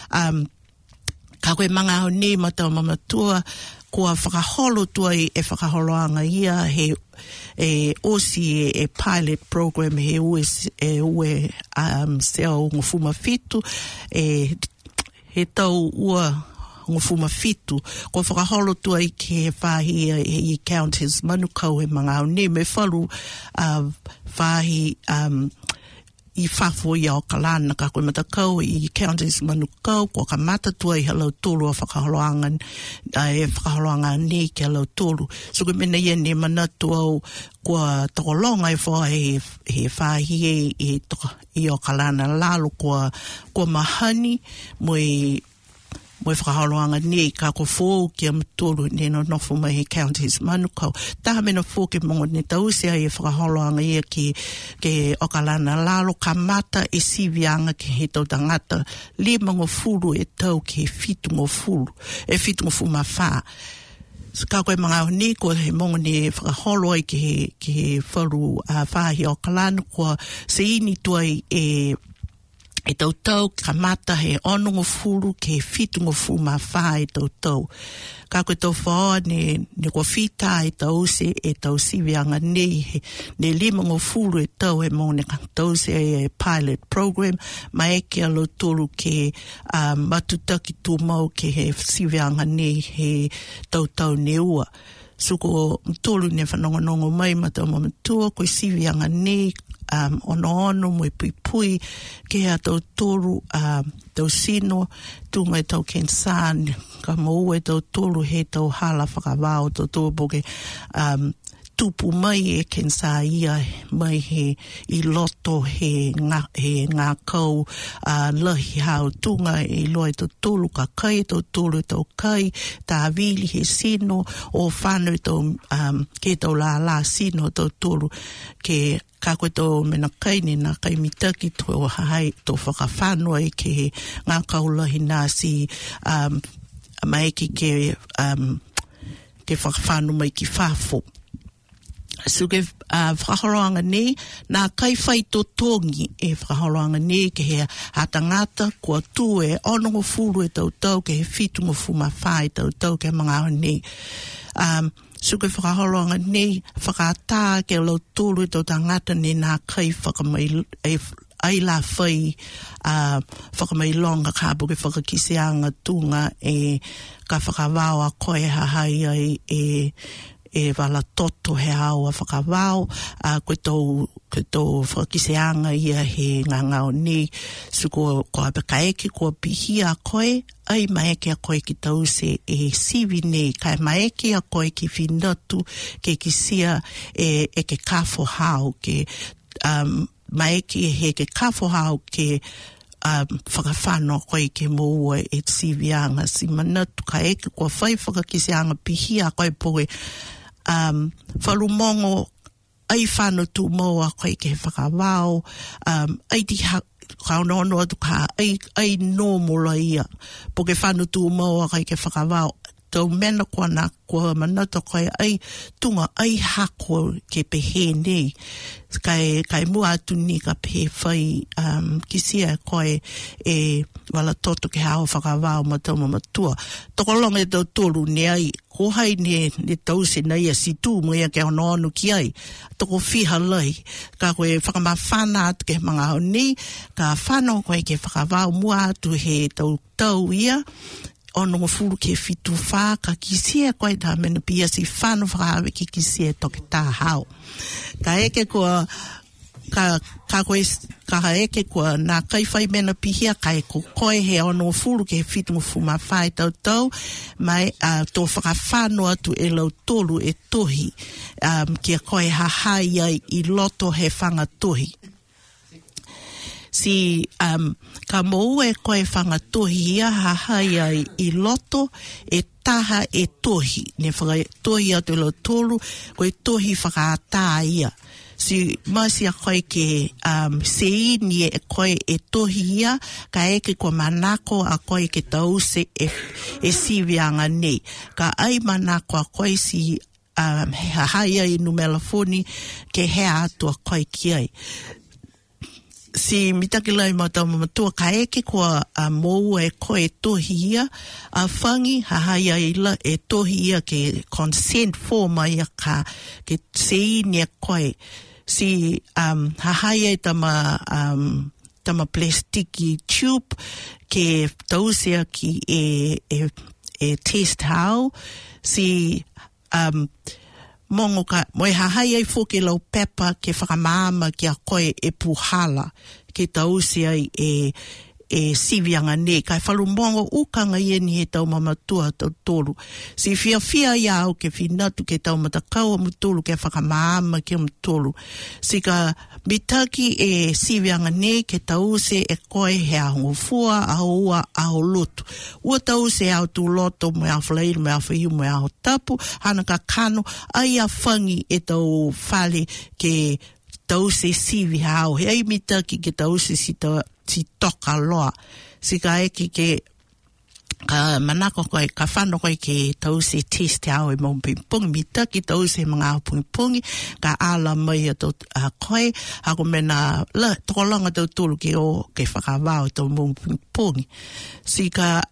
ka koe mga ho ne matau mamatua kua whakaholo tua e whakaholoanga ia he osi e pilot program he ue seo ngofuma fitu he tau ua ngofuma fitu ko whakaholo tua i ke he whahi i counters manukau he mga ho ne me wharu whahi I whafo I o kalana ka koe matakau I counties manukau kua ka matatua I halau tolu a whakaholoanga e whakaholoanga ni ki halau tolu. So koe mena ia ne manatu au kua tokolonga e wha he whahi I o kalana lalo kua mahani Moi whakaholoanga ni ka ko fō ki a mtoro ne no nofo mai he counties manukau. Taha mena fō ke mongo ne tausia I whakaholoanga ia ke okalana lalo ka mata e sivianga ke he tau tangata 5 e tau ke 7 fulu. E 7 fulu mawha. So ka koe mga ni ko he mongo ne whakaholo ai ke he wharu whahi okalana kua se ini tuai E tautau ka mata he 6 ke 7 ma wha e tautau. Ka koe tau whaoa ne kua whita e tau se e tau sivianga ne 5 e tau e mō ne tau se e pilot program ma e ke alo tolu ke matutaki tū mau ke he sivianga ne he tautau ne ua. Suko tolu ne whanongonongo mai matau mamatua koe sivianga ne ono mo pui ke a tau toru tau sino tunga e tau kensan ka mo e tau toru he tau hala whakawao tau toru poke tupu mai e kensa ia mai he I loto he ngā kau lahi hao tunga e loa tau toru ka kai tau toru tau kai ta vili he sino o whanu tau ke tau la sino tau toru ke ka koe tō mena kai ni nā kai mitaki tō hai tō whakawhanua I ke ngā kaulahi nā si mai ki ke whakawhanu mai ki whafo. So ke whakahoroanga ne, nā kai whai tō tōngi e whakahoroanga ne ke he hatangata kua tū e 6 e tautau ke he 7 ma whai tautau ke mga ne. So ke whakaholoanga nei, whakatā ke lau tōru tau tangata ne nā kai whakamai ai la whai whakamai longa ka puke whakakiseanga tunga e ka whakawao a koe hahai ai e wala toto he aua whakawao koe tau whakakiseanga ia he ngā ngau ni suko ko apekaeke ko pihia koe ai maeke a koe ki tau se e sivi nei kai maeke a koe ki whinatu ke kisia e ke kafo hao ke maeke he ke kafo hao ke whakawhano koe ke moua e sivianga si manatu ka eke kua whai whakakiseanga pihia koe poe whalumongo ai whano tu moa koe ke whakawao ai di kaunono atu ka ai nōmola ia po ke whano tu moa koe ke whakawao tau mena kua nā kua manata koe ai tunga ai hako ke pehe nei kai mua atu ni ka pehe whai kisia koe e wala toto ke hao whakawao matau mamatua tokolonga e tau tolu ne ai ko hai ne tau se nei a situ mo ia ke ono anu ki ai toko whiha lai ka koe whakamawhana atu ke mga honi ka whano koe ke whakawao mua atu he tau ia ono fulu ke fitu wha ka kisia koe tā mena pia si whanu whakawe ki kisia toke tā hao. Ka eke kua ka eke kua nā kai whai mena pihia ka eko koe he ono fulu ke fitu mfuma whae tau mai tō whakawhanu atu e lau tolu e tohi kia koe hahai ai I loto he whanga tohi. Si ka mou e koe whangatohi ia hahai ai I loto e taha e tohi. Ne whakatohi atu lo tolu, koe tohi whakatā ia. Si masi a koe ke se ini e koe e tohi ia, ka eke kua manako a koe ke tause e sivianga nei. Ka ai manako a koe si hahai ai numelafoni ke hea atu a koe ki ai. Si mitaki lai matau mamatua ka eke kua mou e koe tohi ia a whangi hahai aila e tohi ia ke consent form ia ka ke seini e koe si hahai e tama plastiki tube ke tausea ki e test hao si mongo ka moe hahai ai fo ke lau pepa ke whakamama ki a koe e puhala ke tausi ai e sivianga ne, kai whalumongo ukanga ieni he tau mamatua tau tolu. Si fia iau ke finatu ke tau matakau mutolu ke whakamaama ke mutolu. Si ka mitaki e sivianga ne ke tause e koe he ahongo fua, aho ua, aho lotu. Ua tause au tu loto me au whalairu, me au whaiu, me au tapu, hana ka kano, ai a whangi e tau whale ke tause sivi hao. Hei mitaki ke tause si toka loa. Si ka eki ke ka manako koe, ka whano koe ke tause test hao e mong pimpungi. Mitaki tause mga au pimpungi, ka ala mai a koe, hako mena toko longa tau tulu ke o ke whakawao tau mong pimpungi. Si ka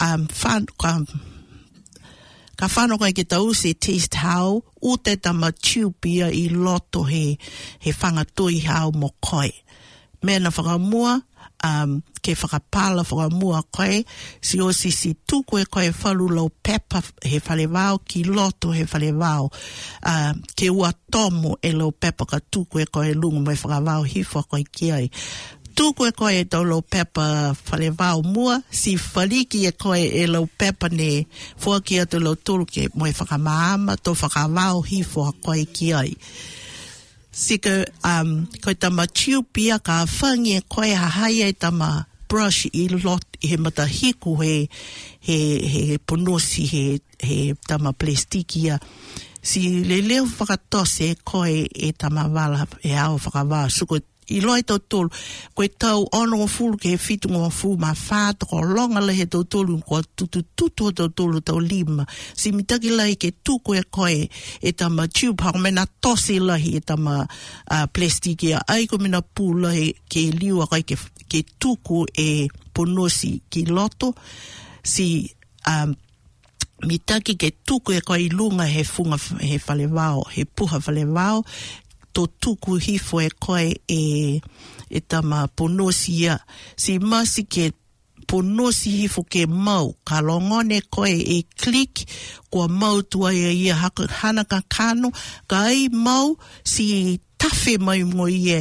ka whano koe ke tause test hao, ute tama tiupia i loto he whangatui hao mo koe. Mena whakamua, ke whakapala whakamua koe, si o si tuku e koe whalu lau pepa he whalewao, ki loto he whalewao, ke ua tomo e lau pepa ka tuku e koe lungu mai whakawao hifo koe ki ai. Tuku e koe e tau lau pepa whalewao mua, si whaliki e koe e lau pepa ne fuaki atu lau tulu ke moe whakamaama, to whakawao hifo koe ki ai. Sika, koe tama tiupia ka whangi e koe hahai e tama brush i lot he matahiku he ponosi he tama plastikia. Si le leo whakatose e koe e tama wala e au whakawā suko i loa tau tolu, koe tau ono fulu ke he fitu ngā fulu ma whāta ko longa le he tau tolu ko tutu tau tolu tau lima. Si mitaki lai ke tuku e koe e tama tube hako mena tose lahi e tama plastikia. Ai ko mena pū lahi ke liua kai ke tuku e ponosi ki loto. Si mitaki ke tuku e koe i lunga he funga he whalewao, he puha whalewao. To tuku hifo e koe e tama ponosi ia. Si masi ke ponosi hifo ke mau. Ka longone koe e klik kua mau tua ia hana ka kano. Ka ai mau si tafe mai mo ia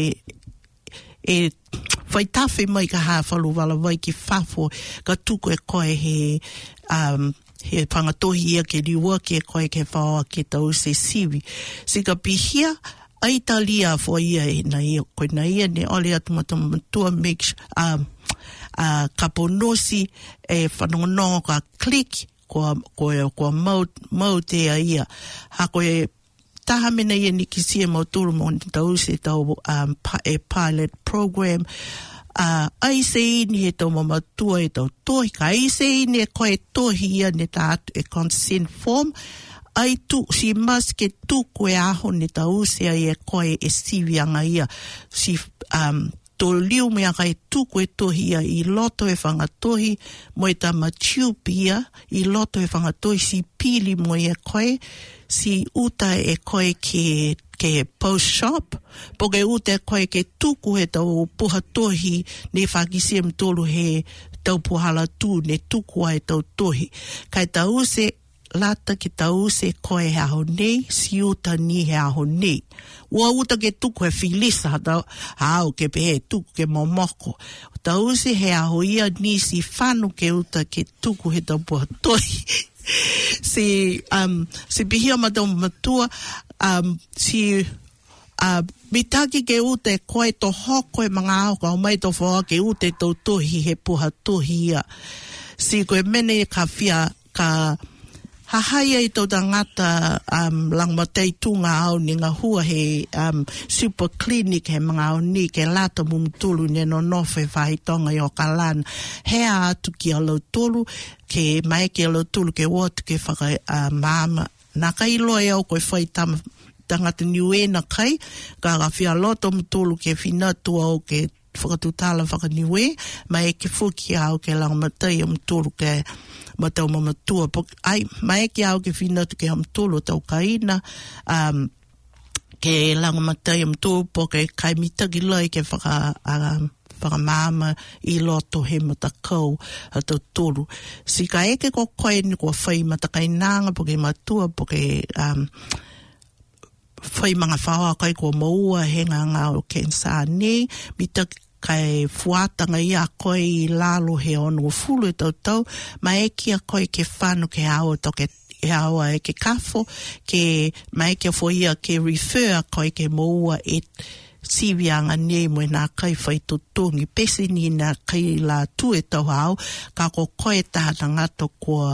whai tafe mai ka hawhalu wala vai ki whafo. Ka tuku e koe he pangatohi ia ke liua ke koe ke whaoa ke tau se sivi. Si ka pihia, ai talia fo ia e na ia, koe na ia ne ole atu matua make ka ponosi e whanongonongo ka klik kua mau te a ia. Ha koe taha mena ia ni kisia mo turu mo tau se tau e pilot program. Ai se ini he tau mamatua e tau tohi, ka ai se ini e koe tohi ia ne ta atu e consent form, ai tu si mas ke tuku e aho ne tau se ai e koe e sivianga ia, si to liu mea kai tuku e tohi ia i loto e whangatohi mo e ta matiupia i loto e whangatohi si pili mo e koe, si uta e koe ke post shop, po ke uta e koe ke tuku he tau puha tohi ne whakisia mtolu he tau puhala tu ne tuku ai tau tohi. Kai tau se lata ki tau se koe he aho nei, si uta ni he aho nei. Ua uta ke tuku he filisa hao ke pehe tuku ke momoko. Tau se he aho ia ni si whanu ke uta ke tuku he tau puha tohi. Si pihia matau matua, si mitaki ke ute koe to hoko e mga au ka umai to whaa ke ute tau tohi he puha tohi ia. Si koe mene ka whia ka hahai ai tau tangata langmatei tunga au ni ngā hua he super clinic he mga au ni ke lata mumtulu ne no nofe whaitonga i o kalana. Hea atu ki alau tolu, ke mai ke alau tolu ke watu ke whaka maama. Nā kai loa e au koe whai tangata niue na kai, ka whia loto mtulu ke whinatu au ke whakatutala whakaniue, mai ke fuki au ke langmatei mtulu ke matau mamatua. Ai, mai ke au ke whinatu ke hamtolo tau kaina, ke langamatai amtolo po ke kaimitaki lai ke whakamama i loto he matakau a tau tolu. Si ka eke ko koe ni kua whai matakainanga po ke matua po ke whai mga whaoa kai kua maua he ngā o kensa ne, mitaki kai fuatanga ia koe I lalo he ono fulu e tautau, ma e kia koe ke whanu ke ao toke e awa e ke kafo, ke mai ke foia ke refer koe ke moua e sivianga nei mo nā kai whai tutungi pesi ni nā kai la tu e tau hao, ka ko koe tāna ngato kua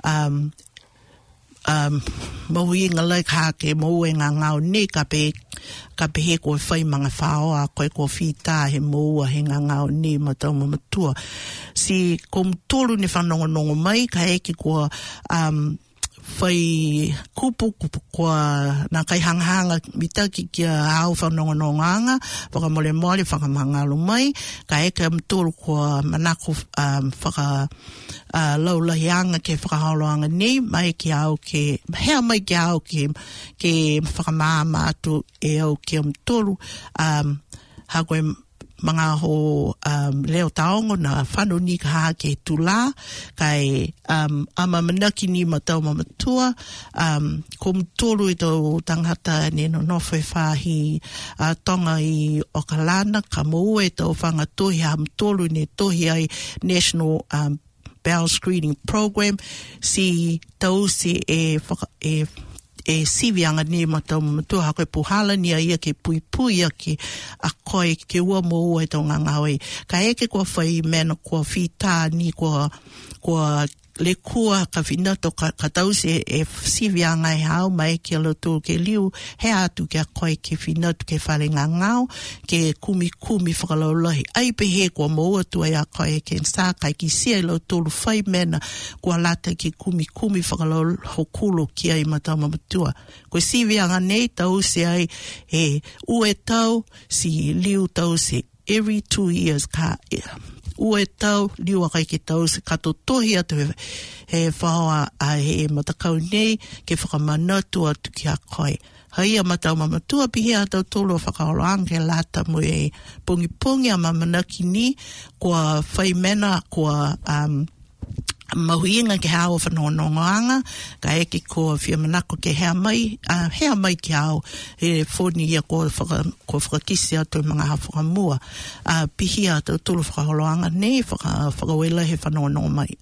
mauinga lai ka ke mau e ngā ngau nei ka pe he koe whai manga whaoa koe ko whita he moua he ngā ngau nei ma tau mamatua. Si ko mtolu ni whanongonongo mai ka eke kua whai kupu kua nā kai hangahanga mitaki kia au whanongononganga, whakamole mole whakamangalo mai, ka eke mtolu kua manako laulahianga ke whakaholoanga nei, mai ki au ke, hea mai ki au ke whakamāma atu e au ke mtolu, hakoe mga ho leo taongo na whanu ni ka ke tula kai ama manaki ni matau mamatua ko mtolu I tau tangata ne no nowhai whahi tonga I Okalana ka mau e tau whanga tohi ha mtolu ne tohi ai National Bowel Screening Program si tau si e sivianga ni matau mamatua ha koe puhala ni a ia ke pui a ke a koe ke ua mo ua e tau ngangawe. Ka eke kua whai mena kua whita ni kua le kua ka whinato ka tausi e sivianga e hao mai ke lotu ke liu he atu ke a koe ke whinato ke whare ngangau ke kumi whakalaulahi. Ai pe he kua mo ua tu e a koe ke nsa kai ki sia I lotu whai mena kua lata ke kumi whakalaulahi hokulu ki ai matau mamatua. Koe sivianga nei tausi ai e ue tau si liu tausi every 2 years ka ue tau, liu a kai ke tau se kato tohi atu he whaoa a he matakau nei ke whakamanatu atu ki a koe. Hai a matau mamatua pihi a tau tolo whakaoloang ke lata mo e pungi a mamanaki ni kua whaimena kua mahuinga ke hao whanonongoanga ka eke ko whia manako ke hea mai ki hao he whoni ia ko whakakisi atu mga hawhakamua pihi a tau tulu whakaholoanga nei whakawela he whanonongo mai.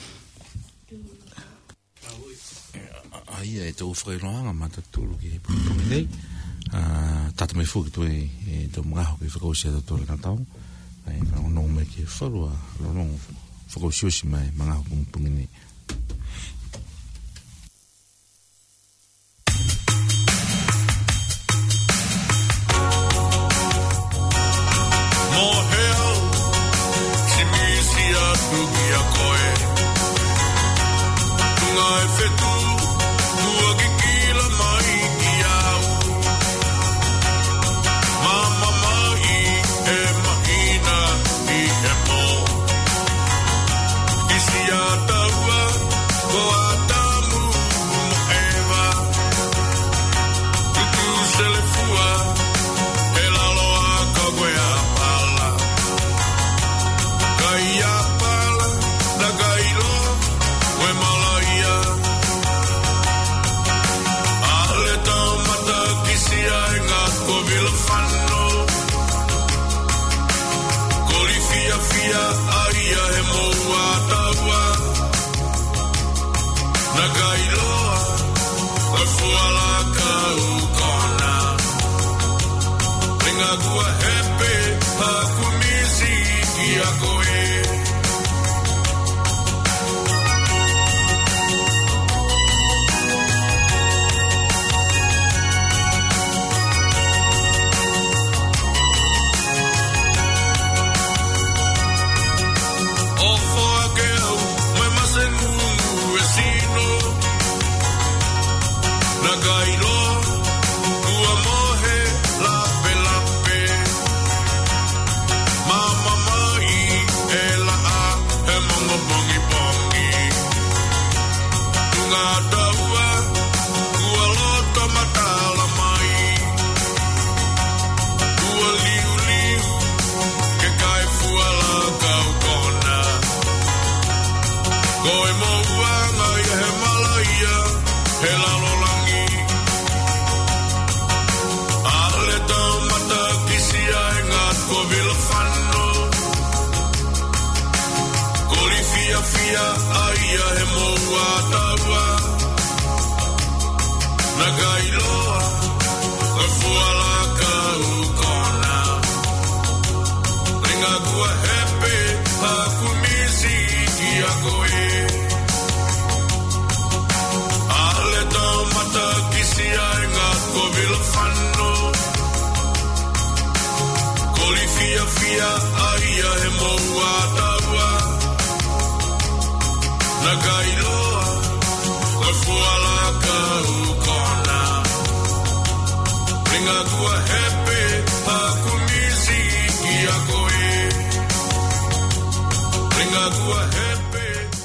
Ia e tau whakailoanga mata tulu ki he pungi nei tata mai fuki tu e tau mga hoki whakausia tau tulu na tau e whanonongo mai ki whalua lonongo whakausiosi mai mga pungi nei. Isi ata wa taua na gailoa ka fuala ka ukona ringa kua hepe ha kumisi ki a koe ale tau mata kisi ai ngā kovila whano koli fia fia aia he moua taua na gailoa ka fuala ka ukona ringa kua hepe ha kumisi ki a koe ringa kua hepe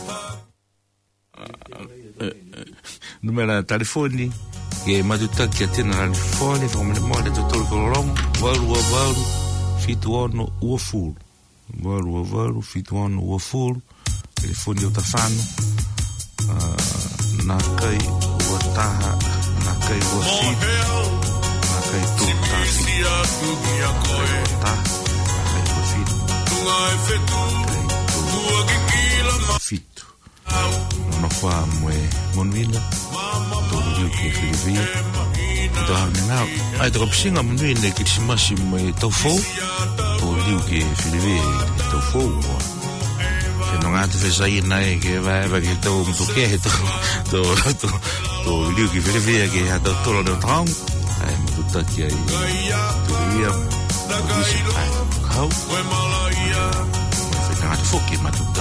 numera telefoni ke matutaki atena na telefoni famole mole tutolo kololomo walu fituono uafulu walu fituono uafulu telefoni utafano na kai wataha na kai wafit na kai tutafi ta na kai wafit fitu no fa mwe monwina to yu ke filivia to na ai to psinga monwina ke shimashi mwe tofo to yu ke filivia tofo no ngate fesa ina ke va ke to ke to yu ke filivia ke ha to no tang ai mo to ki ai to ia how fa na foki ma to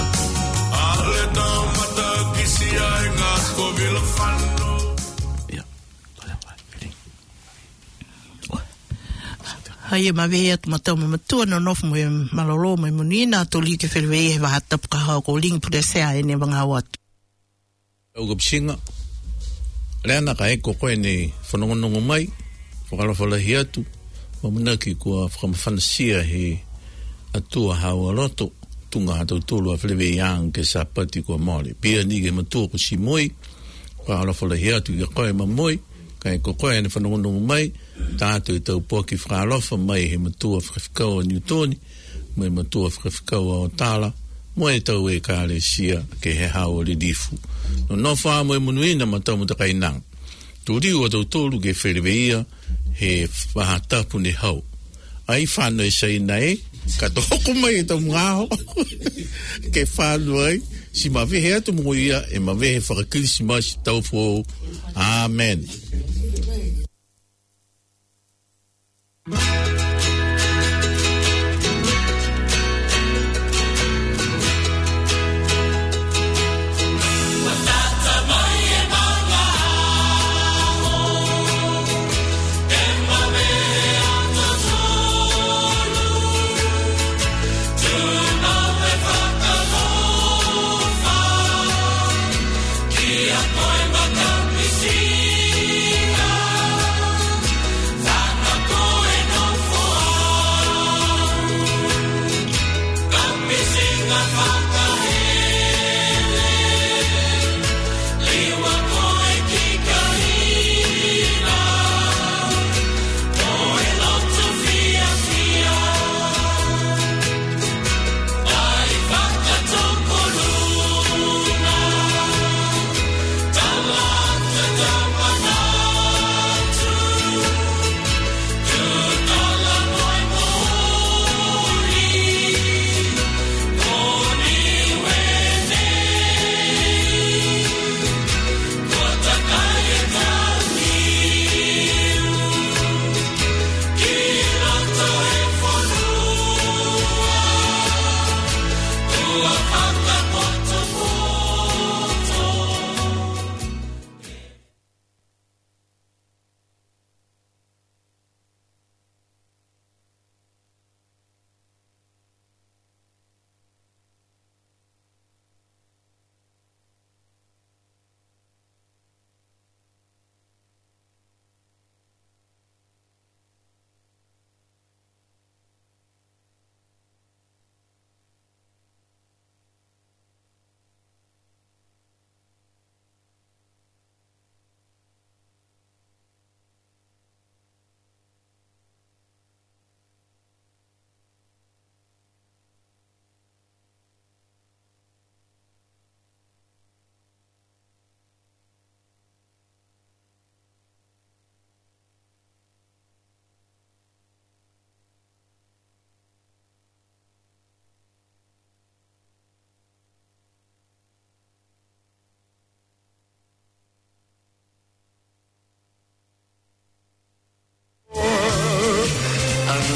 Hai ma vea tu matau me matua no nofu mo malolo mo munina to li ke whelwe he wa hatap ka hao ko ling pure sea e ne wanga watu. Au gapsinga, reana ka eko koe ne whanongonongo mai, whakalawhala hi atu, wamunaki kua whakamawhanasia he atua hao aroto, tunga hatau tolu a whelwe yang ke sa pati kua mole. Pia ni ke matua ko si moi, whakalawhala hi atu ke koe ma moi, ka eko koe ne whanongonongo mai, tātou tau poki whakalofa mai he matua whakawhikau a Newtoni, mai matua whakawhikau a Otala, moe tau e kāre sia ke he hao le difu. No wha moe munuina ma tau mutakai nang. Tō riu a tau tōru ke whereweia he whahatapu ne hau. Ai whānau e saina e, ka tōko mai e tau mngāho, ke whānau ai, si ma vehe atu mōia e ma vehe whakakirisi masi tau fō. Amen. Kia koe mata misi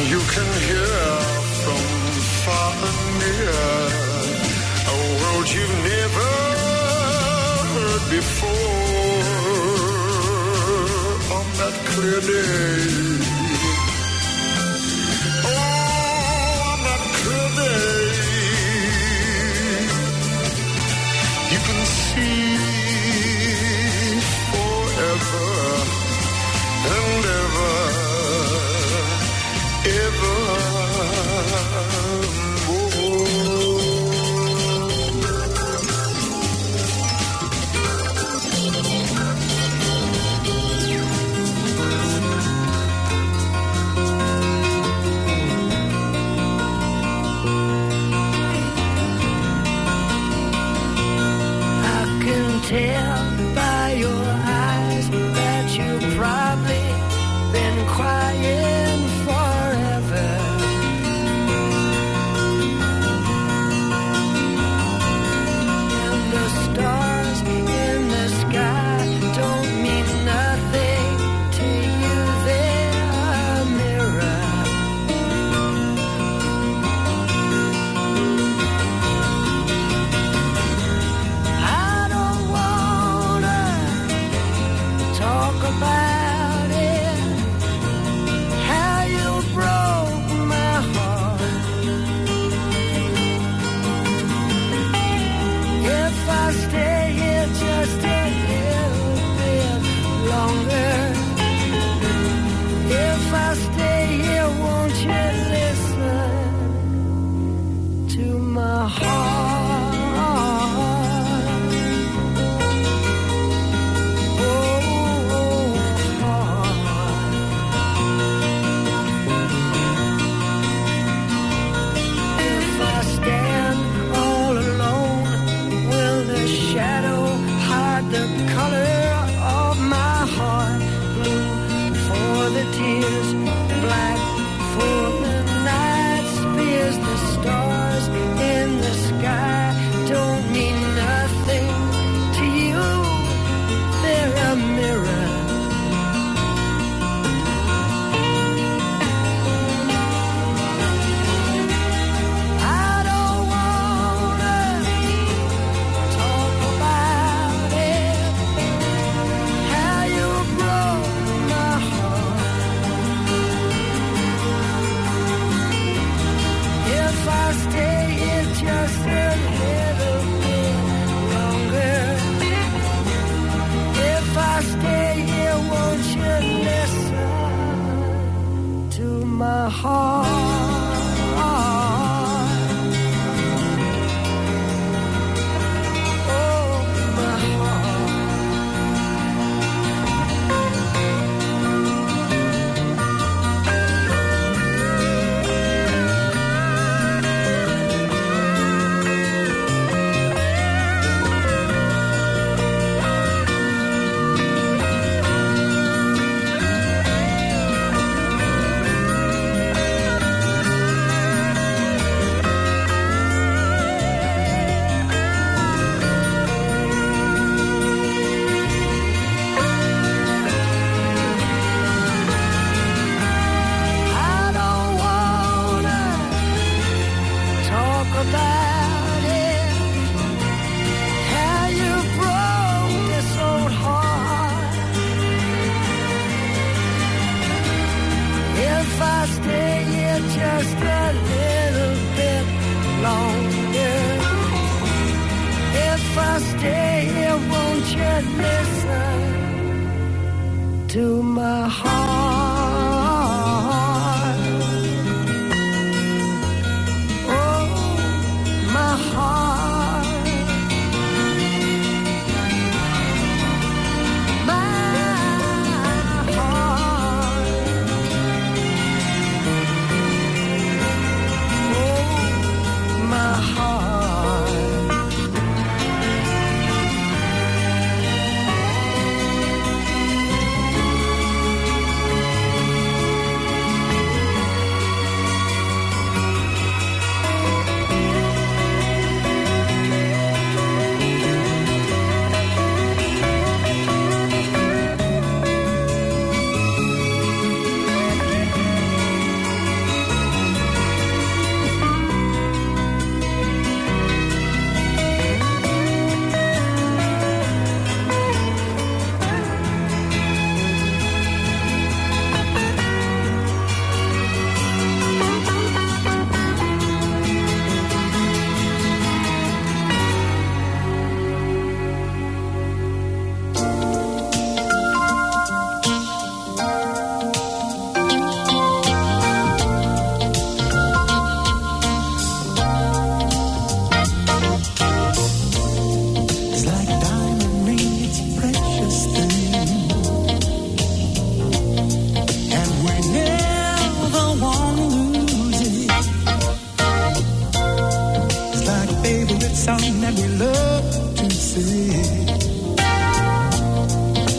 You can hear from far and near a world you've never heard before on that clear day. Oh, on that clear day, you can see forever and ever, tell by your eyes that you've probably been crying forever. And the stars in the sky don't mean nothing to you, they're a mirror. About it, how you broke my heart. If I stay here just a little bit longer, if I stay here, won't you listen to my heart? Tears, black for the night spears, the stars in the sky don't mean nothing to you, they're a mirror. I don't wanna talk about it, how you broke my heart. If I stay here just a little bit longer, if I stay here, won't you listen to my heart? Oh, my heart. About it, how you broke this old heart. If I stay here just a little bit longer, if I stay here, won't you listen to my heart?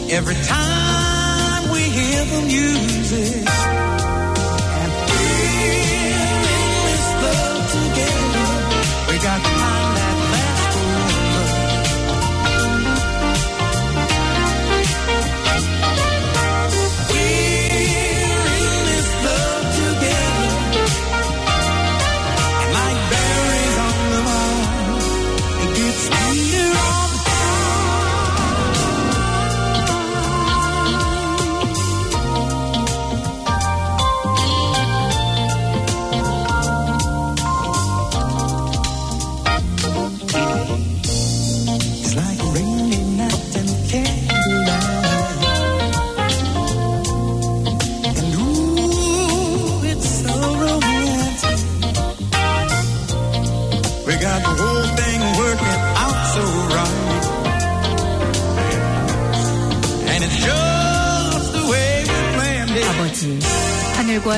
Every time we hear the music and feel this love together, we got the kind that lasts forever. We're in this love together, and like berries on the vine, it gets sweeter all the It's like a rainy night and candlelight, and ooh, it's so romantic. We got the whole thing working out so right, and it's just the way we planned it. 아버지, 하늘과